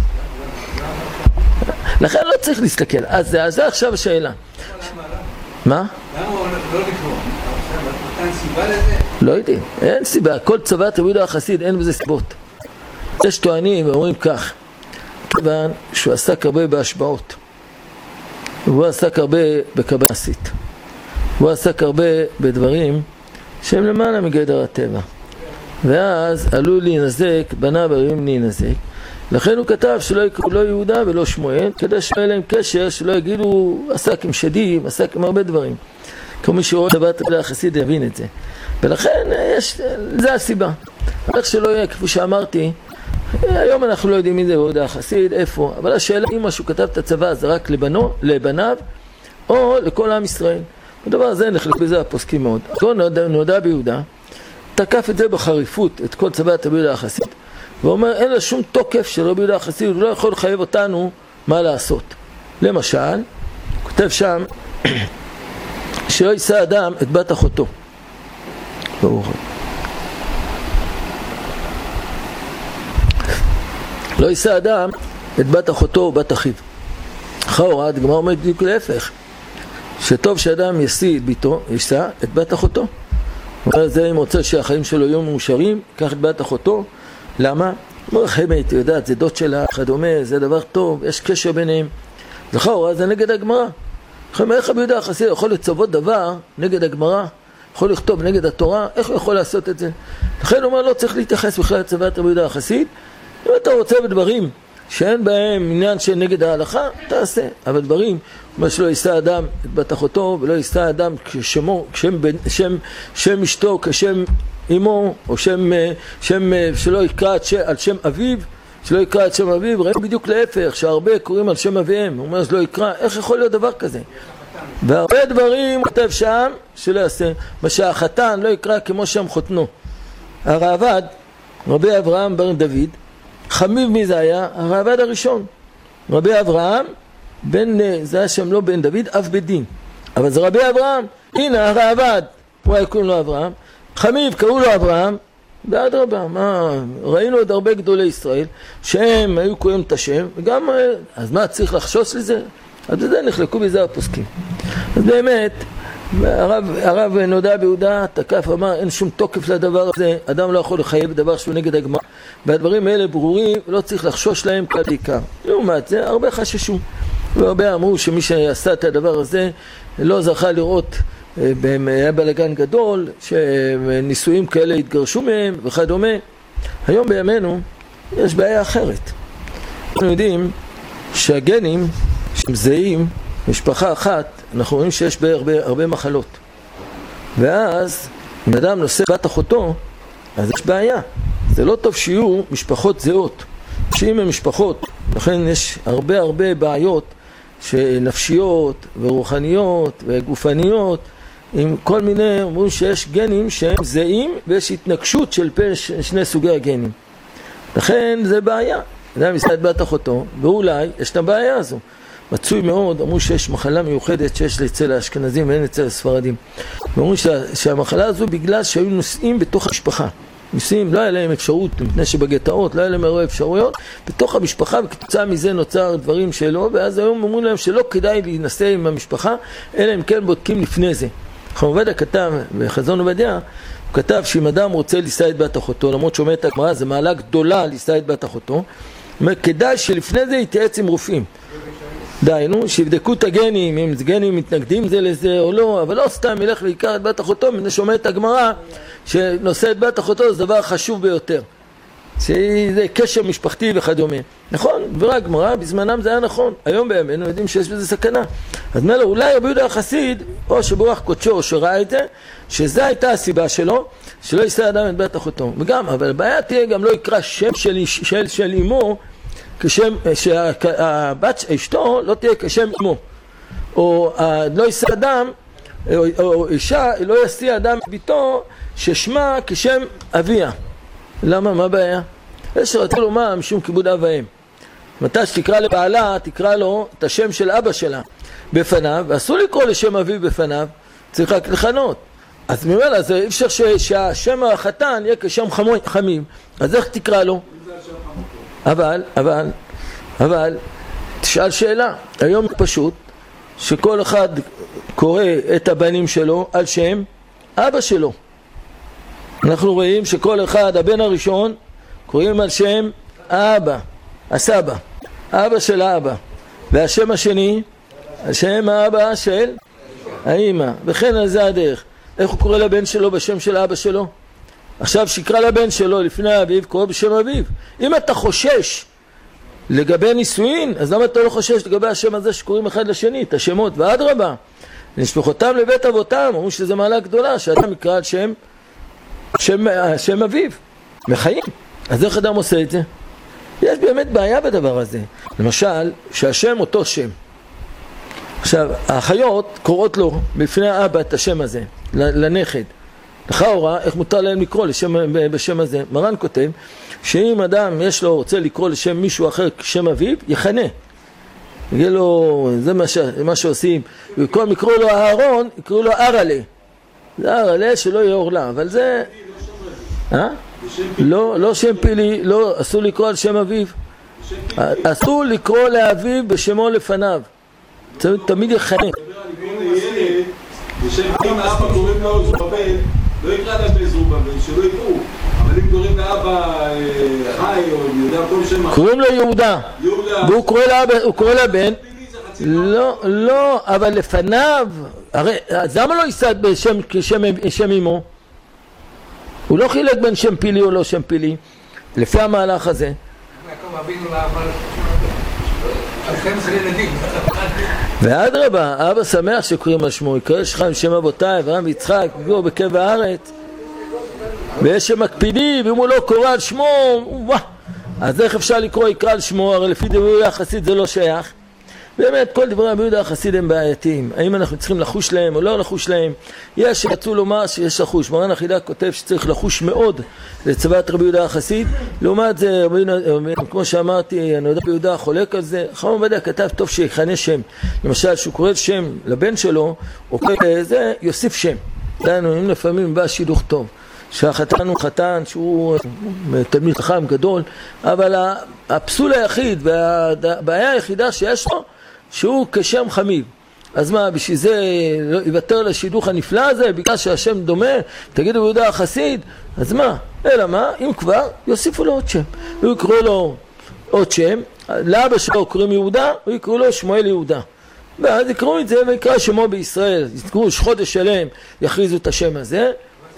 לכן לא צריך להסתכל. אז זה עכשיו השאלה. מה? למה הוא לא לקרוא? נתן סיבה לזה? לא יודעים, אין סיבה. כל צוות רבי יהודה החסיד אין בזה סיבות. יש טוענים ואומרים כך, כיוון שהוא עסק הרבה בהשבעות, והוא עסק הרבה בקבלה מעשית, הוא עסק הרבה בדברים שהם למעלה מגדר הטבע, ואז עלול להינזק, בניו עלולים להינזק. לכן הוא כתב שלא יקראו לא יהודה ולא שמואל, כדי שיהיה להם קשר, שלא יגידו עסק עם שדים, עסק עם הרבה דברים. כמו מי שרואה צוות רבי יהודה החסיד יבין את זה. ולכן יש, זה הסיבה. איך שלא יהיה, כפי שאמרתי, היום אנחנו לא יודעים מי זה יהודה החסיד, איפה, אבל השאלה אם משהו כתב את הצבא זה רק לבנו, לבניו, או לכל עם ישראל. הדבר הזה נחלק בזה הפוסקים מאוד. כל נודע ביהודה, תקף את זה בחריפות, את כל צוות רבי יהודה החסיד. ואומר, אין לה שום תוקף של רבי יהודה החסיד, הוא לא יכול לחייב אותנו מה לעשות. למשל, כותב שם, שלא יישא אדם את בת אחותו. ברור. לא יישא אדם את בת אחותו או בת אחיו. אחר הוראה, הגמרא אומרת בדיוק להפך, שטוב שאדם ישיא את ביתו, יישא את בת אחותו. אומר זה אם רוצה שהחיים שלו יהיו מאושרים, קח את בת אחותו. למה? אומר חמת, יודעת, זה דוד שלה, כדומה, זה דבר טוב, יש קשר ביניהם. זכר הוראה זה נגד הגמרא. לכן איך רבי יהודה החסיד יכול לצוות דבר נגד הגמרא, יכול לכתוב נגד התורה, איך הוא יכול לעשות את זה? לכן הוא אומר לא צריך להתייחס בכלל לצוות רבי יהודה החסיד. אם אתה רוצה בדברים שאין בהם עניין של נגד ההלכה, תעשה. אבל דברים, מה שלא יישא אדם את בת אחותו, ולא יישא אדם כשמו, כשם, שם, שם אשתו, כשם אמו, או שם, שם שלא יקרא על שם אביו, שלא יקרא את שם אביו, ראינו בדיוק להפך, שהרבה קוראים על שם אביהם, הוא אומר שלא יקרא, איך יכול להיות דבר כזה? והרבה דברים כותב שם שלא יעשה, מה שהחתן לא יקרא כמו שם חותנו. הרעב"ד, רבי אברהם בן דוד, חמיב מי זה היה? הרעב"ד הראשון. רבי אברהם, בן, זה היה שם לא בן דוד, אב בדין. אבל זה רבי אברהם, הנה הרעב"ד, הוא היה קוראים לו אברהם, חמיב קראו לו אברהם, בעד רבה, מה, ראינו עוד הרבה גדולי ישראל, שהם היו קוראים את השם, וגם, אז מה צריך לחשוש לזה? אז זה נחלקו בזה הפוסקים. אז באמת, הרב, הרב נודע ביהודה תקף, אמר, אין שום תוקף לדבר הזה, אדם לא יכול לחייב דבר שהוא נגד הגמרא, והדברים האלה ברורים, לא צריך לחשוש להם כל בעיקר. לעומת זה, הרבה חששו, והרבה אמרו שמי שעשה את הדבר הזה, לא זכה לראות היה בלגן גדול, שנישואים כאלה התגרשו מהם וכדומה. היום בימינו יש בעיה אחרת. אנחנו יודעים שהגנים שמזהים משפחה אחת, אנחנו רואים שיש בה הרבה, הרבה מחלות. ואז אם אדם נושא בת אחותו, אז יש בעיה. זה לא טוב שיהיו משפחות זהות. שאם הם משפחות, לכן יש הרבה הרבה בעיות נפשיות ורוחניות וגופניות, עם כל מיני, אומרים שיש גנים שהם זהים ויש התנגשות של שני סוגי הגנים. לכן זה בעיה. אדם יישא את בת אחותו, ואולי יש את הבעיה הזו. מצוי מאוד, אמרו שיש מחלה מיוחדת שיש אצל האשכנזים ואין אצל הספרדים. ואומרים שה, שהמחלה הזו בגלל שהיו נושאים בתוך המשפחה. נושאים, לא היה להם אפשרות, מפני שבגטאות, לא היה להם הרבה אפשרויות, בתוך המשפחה, וכתוצאה מזה נוצר דברים שלו, ואז היום אומרים להם שלא כדאי להינשא עם המשפחה, אלא אם כן בודקים לפני זה. חכם עובדיה כתב, בחזון עובדיה, הוא כתב שאם אדם רוצה לישא את בת אחותו, למרות שאומרת הגמרא, זה מעלה גדולה לישא את בת אחותו, הוא אומר, כדאי שלפני זה יתייעץ עם רופאים. דיינו, שיבדקו את הגנים, אם גנים מתנגדים זה לזה או לא, אבל לא סתם ילך ויקר את בת אחותו, מפני שאומרת הגמרא, שנושא את בת אחותו זה דבר חשוב ביותר. שזה קשר משפחתי וכדומה. נכון, דברי הגמרא, בזמנם זה היה נכון. היום בימינו יודעים שיש בזה סכנה. אז מלא, אולי רבי יהודה החסיד, או שברוח קודשו, או שראה את זה, שזו הייתה הסיבה שלו, שלא יישא אדם את בת אחותו. וגם, אבל הבעיה תהיה גם לא יקרא שם של, של, של אמו, כשם שהבת אשתו לא תהיה כשם אמו. או לא יישא אדם, או, או אישה, לא ישיא אדם את ביתו, ששמה כשם אביה. למה? מה הבעיה? יש שרצה לומר משום כיבוד אב ואם. מתי שתקרא לבעלה, תקרא לו את השם של אבא שלה בפניו, ואסור לקרוא לשם אביו בפניו, צריך רק לכנות. אז ממילא, זה אפשר שהשם החתן יהיה כשם חמים, אז איך תקרא לו? אבל, אבל, אבל, תשאל שאלה. היום פשוט שכל אחד קורא את הבנים שלו על שם אבא שלו. אנחנו רואים שכל אחד, הבן הראשון, קוראים על שם אבא, הסבא, אבא של האבא. והשם השני, השם האבא של האמא. וכן על זה הדרך. איך הוא קורא לבן שלו בשם של האבא שלו? עכשיו שיקרא לבן שלו לפני אביו, קורא בשם אביו. אם אתה חושש לגבי נישואין, אז למה אתה לא חושש לגבי השם הזה שקוראים אחד לשני, את השמות? ועד רבה, נשפחותם לבית אבותם, אמרו שזה מעלה גדולה, שאדם יקרא על שם שם, שם אביו, מחיים. אז איך אדם עושה את זה? יש באמת בעיה בדבר הזה. למשל, שהשם אותו שם. עכשיו, האחיות קוראות לו בפני האבא את השם הזה, לנכד. לכאורה, איך מותר להם לקרוא לשם, בשם הזה? מרן כותב, שאם אדם יש לו, רוצה לקרוא לשם מישהו אחר כשם אביו, יחנה. יגיד לו, זה מה, ש, מה שעושים. וכל מקראו לו אהרון, יקראו לו ארלה. זה ארלה שלא יהיה אורלה, אבל זה... אה? לא, לא שם פילי, לא, אסור לקרוא על שם אביו. אסור לקרוא לאביו בשמו לפניו. תמיד יחנה. בשם אם אבא קוראים לו זרובבל, לא יקרא לה בזרובבל, שלא יקראו. אבל אם קוראים לאבא חי או יהודה, כל שם אחר. קוראים לו יהודה. והוא קורא לבן. לא, לא, אבל לפניו, הרי, אז למה לא יישא בשם אמו? הוא לא חילק בין שם פילי או לא שם פילי, לפי המהלך הזה. ועד רבה, אבא שמח שקוראים על שמו, יקרא שלך עם שם אבותיי, אברהם ויצחק, יגור בקבע הארץ. ויש שמקפידים, ואם הוא לא קורא על שמו, וואו. אז איך אפשר לקרוא יקרא על שמו? הרי לפי דברי יהודה החסיד זה לא שייך. באמת, כל דברי רבי יהודה החסיד הם בעייתיים. האם אנחנו צריכים לחוש להם או לא לחוש להם? יש שרצו לומר שיש לחוש. מרן החידה כותב שצריך לחוש מאוד לצוות רבי יהודה החסיד. לעומת זה, רבי, כמו שאמרתי, אני יודע רבי יהודה חולק על זה. חכם עובדיה כתב טוב שיכנה שם. למשל, שהוא קורא שם לבן שלו, או קורא לזה, יוסיף שם. דיינו, אם לפעמים בא שידוך טוב. שהחתן הוא חתן, שהוא תלמיד חכם גדול, אבל הפסול היחיד והבעיה היחידה שיש לו, שהוא כשם חמיב. אז מה, בשביל זה לא יוותר לשידוך הנפלא הזה, בגלל שהשם דומה, תגידו יהודה החסיד, אז מה? אלא מה? אם כבר, יוסיפו לו עוד שם. הוא יקראו לו עוד שם, לאבא שלו קוראים יהודה, הוא יקראו לו שמואל יהודה. ואז יקראו את זה ויקרא שמו בישראל, יקראו חודש שלם, יכריזו את השם הזה,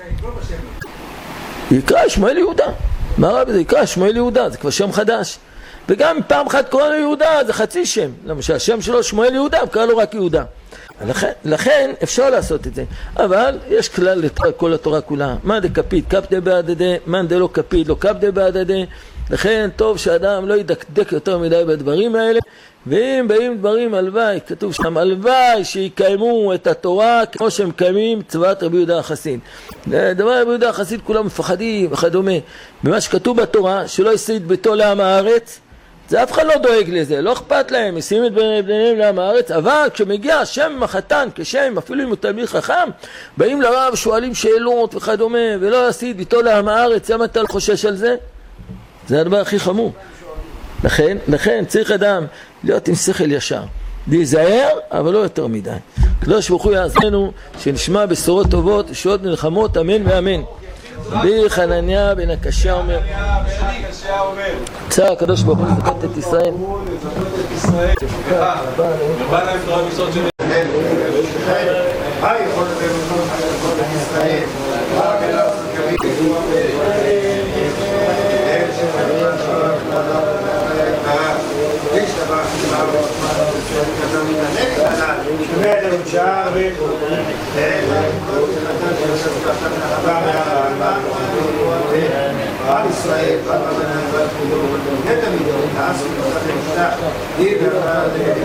יקרא שמואל יהודה. מה רע בזה? יקרא שמואל יהודה, זה כבר שם חדש. וגם פעם אחת קורא לו יהודה זה חצי שם, למשל השם שלו שמואל יהודה, קרא לו רק יהודה. לכן, לכן אפשר לעשות את זה, אבל יש כלל לכל התורה כולה, מה דה קפיד קפדה בעדדה, מה דה לא קפיד לא קפדה בעדדה. לכן טוב שאדם לא ידקדק יותר מדי בדברים האלה, ואם באים דברים הלוואי, כתוב שם הלוואי שיקיימו את התורה כמו שהם מקיימים צבאת רבי יהודה החסיד. דבר רבי יהודה החסיד כולם מפחדים וכדומה, במה שכתוב בתורה שלא יסעיד ביתו לעם הארץ, זה אף אחד לא דואג לזה, לא אכפת להם, ישים את בניהם לעם הארץ, אבל כשמגיע השם החתן כשם, אפילו אם הוא תלמיד חכם, באים לרב, שואלים שאלות וכדומה, ולא יסעיד ביתו לעם הארץ, למה אתה חושש על זה? זה הדבר הכי חמור. לכן, לכן צריך אדם להיות עם שכל ישר, להיזהר, אבל לא יותר מדי. קדוש ברוך הוא יעזרנו, שנשמע בשורות טובות, ישועות מלחמות, אמן ואמן. רבי חנניה בן הקשיא אומר, צער הקדוש ברוך הוא לזכות את ישראל. ובא להם תורה מצוות של מה יכול לזכות את ישראל? מה בלעס קריב? יש דבר שבא כזה מתענק עליו שומע את הממשלה ועל ישראל ועל רבנן ועל כולו נתמיד העסק ועל המשנה